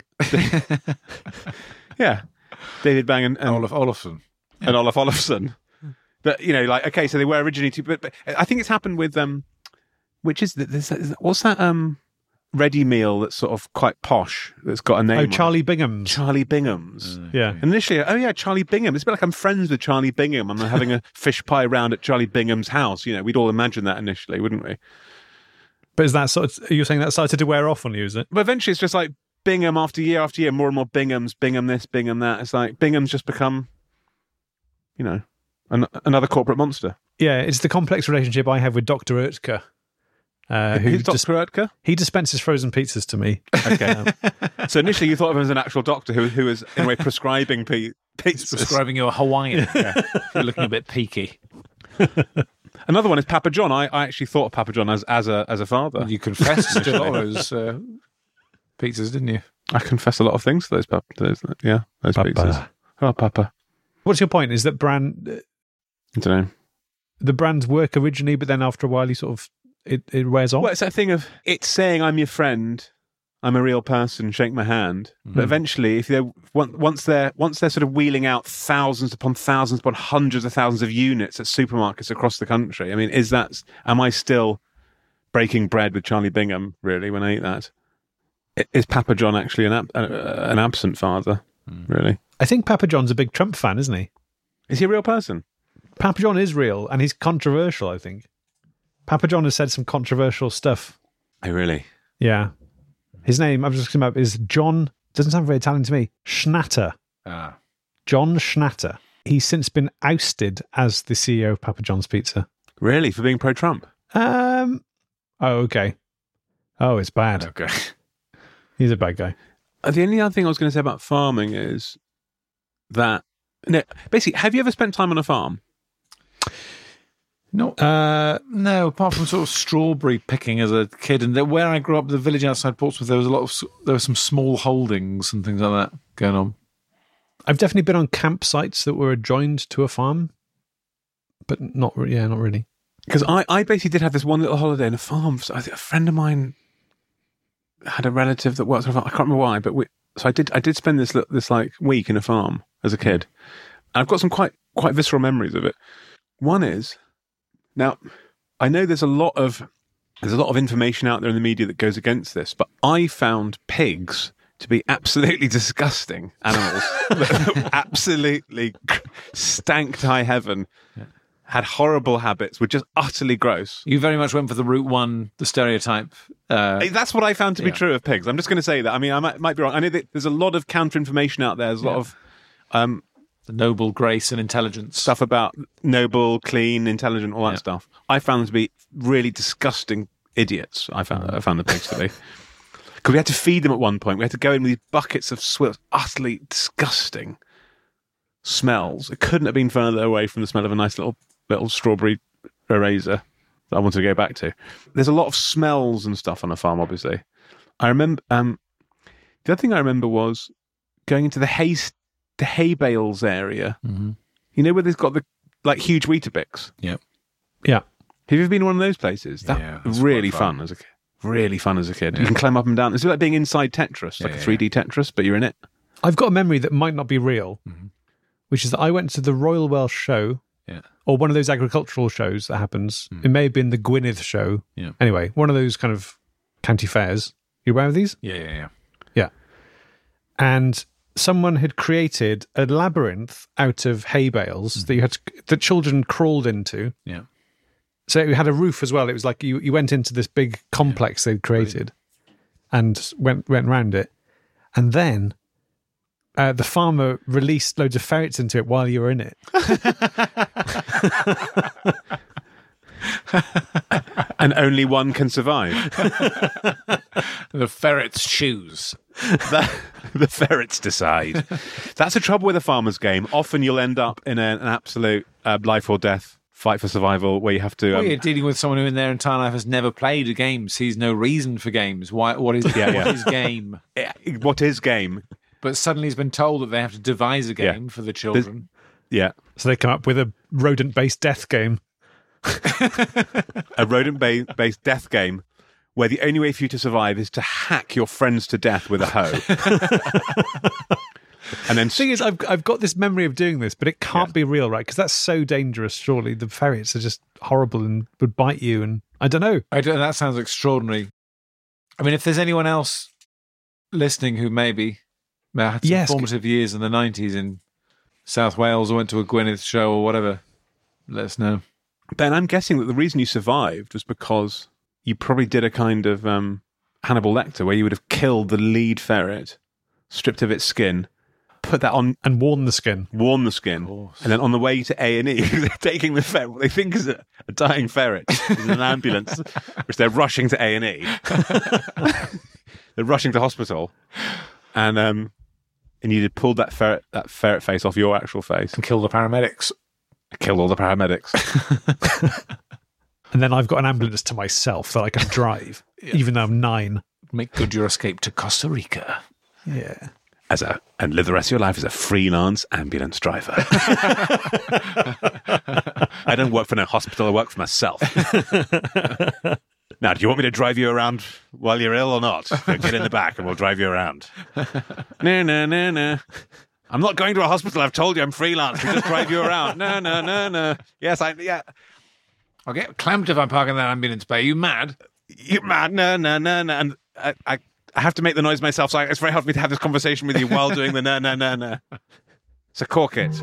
Speaker 3: Yeah. David Bang and, and
Speaker 4: Olaf Olafsson.
Speaker 3: and Olaf Olafsson. But you know, like okay, so they were originally two, but, but I think it's happened with um, which is that? There's, there's- what's that um, ready meal that's sort of quite posh that's got a name?
Speaker 2: Oh,
Speaker 3: on it?
Speaker 2: Charlie Bingham's.
Speaker 3: Charlie Bingham's.
Speaker 2: Yeah.
Speaker 3: And initially, oh yeah, Charlie Bingham. It's a bit like I'm friends with Charlie Bingham. I'm having a fish pie round at Charlie Bingham's house. You know, we'd all imagine that initially, wouldn't we?
Speaker 2: But is that sort of, you're saying that started to wear off on you, is it?
Speaker 3: But eventually, it's just like Bingham after year after year, more and more Binghams, Bingham this, Bingham that. It's like Bingham's just become, you know, an, another corporate monster.
Speaker 2: Yeah, it's the complex relationship I have with Doctor Urtka. Uh, who
Speaker 3: Who's
Speaker 2: dis-
Speaker 3: Doctor Oetker?
Speaker 2: he dispenses frozen pizzas to me.
Speaker 3: Okay. So initially, you thought of him as an actual doctor who who was in a way prescribing pe- pizzas.
Speaker 4: Prescribing you a Hawaiian. You're looking a bit peaky.
Speaker 3: Another one is Papa John. I, I actually thought of Papa John as as a as a father.
Speaker 4: You confessed to a lot of those uh, pizzas, didn't you?
Speaker 3: I confess a lot of things to those pap- to those yeah those
Speaker 2: Papa.
Speaker 3: pizzas. Oh, Papa.
Speaker 2: What's your point? Is that brand
Speaker 3: I don't know.
Speaker 2: the brands work originally, but then after a while, you sort of it, it wears off.
Speaker 3: Well, it's that thing of it's saying I'm your friend. I'm a real person, shake my hand.
Speaker 4: Mm.
Speaker 3: But eventually, if they're once they're once they're sort of wheeling out thousands upon thousands upon hundreds of thousands of units at supermarkets across the country, I mean, is that am I still breaking bread with Charlie Bingham? Really, when I eat that, is Papa John actually an ab- uh, an absent father? Mm. Really,
Speaker 2: I think Papa John's a big Trump fan, isn't he?
Speaker 3: Is he a real person?
Speaker 2: Papa John is real, and he's controversial, I think. Papa John has said some controversial stuff.
Speaker 3: Oh, really?
Speaker 2: Yeah. His name, I've just looked him up, is John, doesn't sound very Italian to me, Schnatter.
Speaker 4: Ah.
Speaker 2: John Schnatter. He's since been ousted as the C E O of Papa John's Pizza.
Speaker 3: Really? For being pro-Trump?
Speaker 2: Um. Oh, okay. Oh, it's bad.
Speaker 4: Okay.
Speaker 2: He's a bad guy.
Speaker 3: Uh, the only other thing I was going to say about farming is that, no, basically, have you ever spent time on a farm?
Speaker 4: No, uh, no. Apart from sort of strawberry picking as a kid, and there, where I grew up, the village outside Portsmouth, there was a lot of there were some small holdings and things like that going on.
Speaker 2: I've definitely been on campsites that were adjoined to a farm, but not re- yeah, not really.
Speaker 3: Because I, I basically did have this one little holiday in a farm. So I think a friend of mine had a relative that worked on a farm. I can't remember why, but we, so I did. I did spend this this like week in a farm as a kid, and I've got some quite quite visceral memories of it. One is. Now, I know there's a lot of there's a lot of information out there in the media that goes against this, but I found pigs to be absolutely disgusting animals. Absolutely stank to high heaven, had horrible habits, were just utterly gross.
Speaker 4: You very much went for the Route One, the stereotype. Uh,
Speaker 3: That's what I found to be
Speaker 4: yeah.
Speaker 3: true of pigs. I'm just going to say that. I mean, I might, might be wrong. I know that there's a lot of counter-information out there. There's a lot
Speaker 4: Yeah.
Speaker 3: of... Um,
Speaker 4: the noble grace and intelligence.
Speaker 3: Stuff about noble, clean, intelligent, all that
Speaker 4: Yeah.
Speaker 3: stuff. I found them to be really disgusting idiots. I found I found the pigs to be. Because we had to feed them at one point. We had to go in with these buckets of swill, utterly disgusting smells. It couldn't have been further away from the smell of a nice little little strawberry eraser that I wanted to go back to. There's a lot of smells and stuff on a farm, obviously. I remember... Um, the other thing I remember was going into the hay... the hay bales area,
Speaker 4: Mm-hmm.
Speaker 3: you know, where they've got the like huge Weetabix.
Speaker 4: Yep.
Speaker 2: Yeah.
Speaker 3: Have you ever been to one of those places? That
Speaker 4: Yeah, that's
Speaker 3: really
Speaker 4: quite
Speaker 3: fun.
Speaker 4: fun.
Speaker 3: as a kid. Really fun as a kid.
Speaker 4: Yeah.
Speaker 3: You can climb up and down. It's like being inside Tetris, like
Speaker 4: Yeah,
Speaker 3: a
Speaker 4: yeah,
Speaker 3: three D Tetris, but you're in it.
Speaker 2: I've got a memory that might not be real,
Speaker 4: Mhm.
Speaker 2: which is that I went to the Royal Welsh Show,
Speaker 4: Yeah.
Speaker 2: or one of those agricultural shows that happens. It may have been the Gwynedd Show.
Speaker 4: Yeah.
Speaker 2: Anyway, one of those kind of county fairs. You aware of these?
Speaker 4: Yeah, yeah, yeah.
Speaker 2: Yeah. And someone had created a labyrinth out of hay bales mm. that you had to, that children crawled into.
Speaker 4: Yeah.
Speaker 2: So it had a roof as well. It was like you, you went into this big complex they'd created and went went around it. And then uh, the farmer released loads of ferrets into it while you were in it.
Speaker 3: And only one can survive.
Speaker 4: The ferrets choose.
Speaker 3: the, the ferrets decide. That's the trouble with a farmer's game. Often you'll end up in a, an absolute uh, life or death fight for survival where you have to... Um,
Speaker 4: Well, you're dealing with someone who in their entire life has never played a game, sees no reason for games. Why? What is,
Speaker 3: Yeah,
Speaker 4: what
Speaker 3: yeah.
Speaker 4: is game?
Speaker 3: what is game?
Speaker 4: But suddenly he's been told that they have to devise a game
Speaker 3: Yeah.
Speaker 4: for the children.
Speaker 3: Yeah.
Speaker 2: So they come up with a rodent-based death game.
Speaker 3: A rodent-based death game where the only way for you to survive is to hack your friends to death with a hoe. And then
Speaker 2: The thing is, I've I've got this memory of doing this, but it can't
Speaker 3: Yeah.
Speaker 2: be real, right? Because that's so dangerous. Surely the ferrets are just horrible and would bite you, and I don't know.
Speaker 4: I don't, that sounds extraordinary. I mean, if there's anyone else listening who maybe had some
Speaker 2: Yes.
Speaker 4: formative years in the nineties in South Wales or went to a Gwynedd show or whatever, let us know.
Speaker 3: Ben, I'm guessing that the reason you survived was because you probably did a kind of um, Hannibal Lecter where you would have killed the lead ferret, stripped of its skin, put that on,
Speaker 2: And worn the skin.
Speaker 3: worn the skin,
Speaker 4: course.
Speaker 3: and then on the way to A and E, they're taking the ferret, what they think is a, a dying ferret in an ambulance, which they're rushing to A and E. They're rushing to hospital, and um, and you had pulled that ferret that ferret face off your actual face,
Speaker 4: And kill the paramedics.
Speaker 3: killed all the paramedics.
Speaker 2: And then I've got an ambulance to myself that I can drive, even though I'm nine.
Speaker 4: Make good your escape to Costa Rica.
Speaker 2: Yeah.
Speaker 3: As a and live the rest of your life as a freelance ambulance driver. I don't work for no hospital. I work for myself. Now, do you want me to drive you around while you're ill or not? Get in the back and we'll drive you around. No, no, no, no. I'm not going to a hospital. I've told you I'm freelance. We'll just drive you around. No, no, no, no. Yes, I, yeah.
Speaker 4: I'll get clamped if I park in that ambulance bay. Are you mad?
Speaker 3: You mad? No, no, no, no. And I, I, I have to make the noise myself, so it's very hard for me to have this conversation with you while doing the no, no, no, no. So cork it.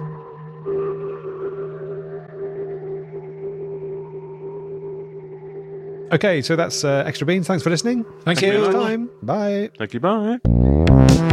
Speaker 2: Okay, so that's uh, Extra Beans. Thanks for listening.
Speaker 4: Thank
Speaker 2: See
Speaker 4: you.
Speaker 2: next time. Bye.
Speaker 3: Thank you, bye.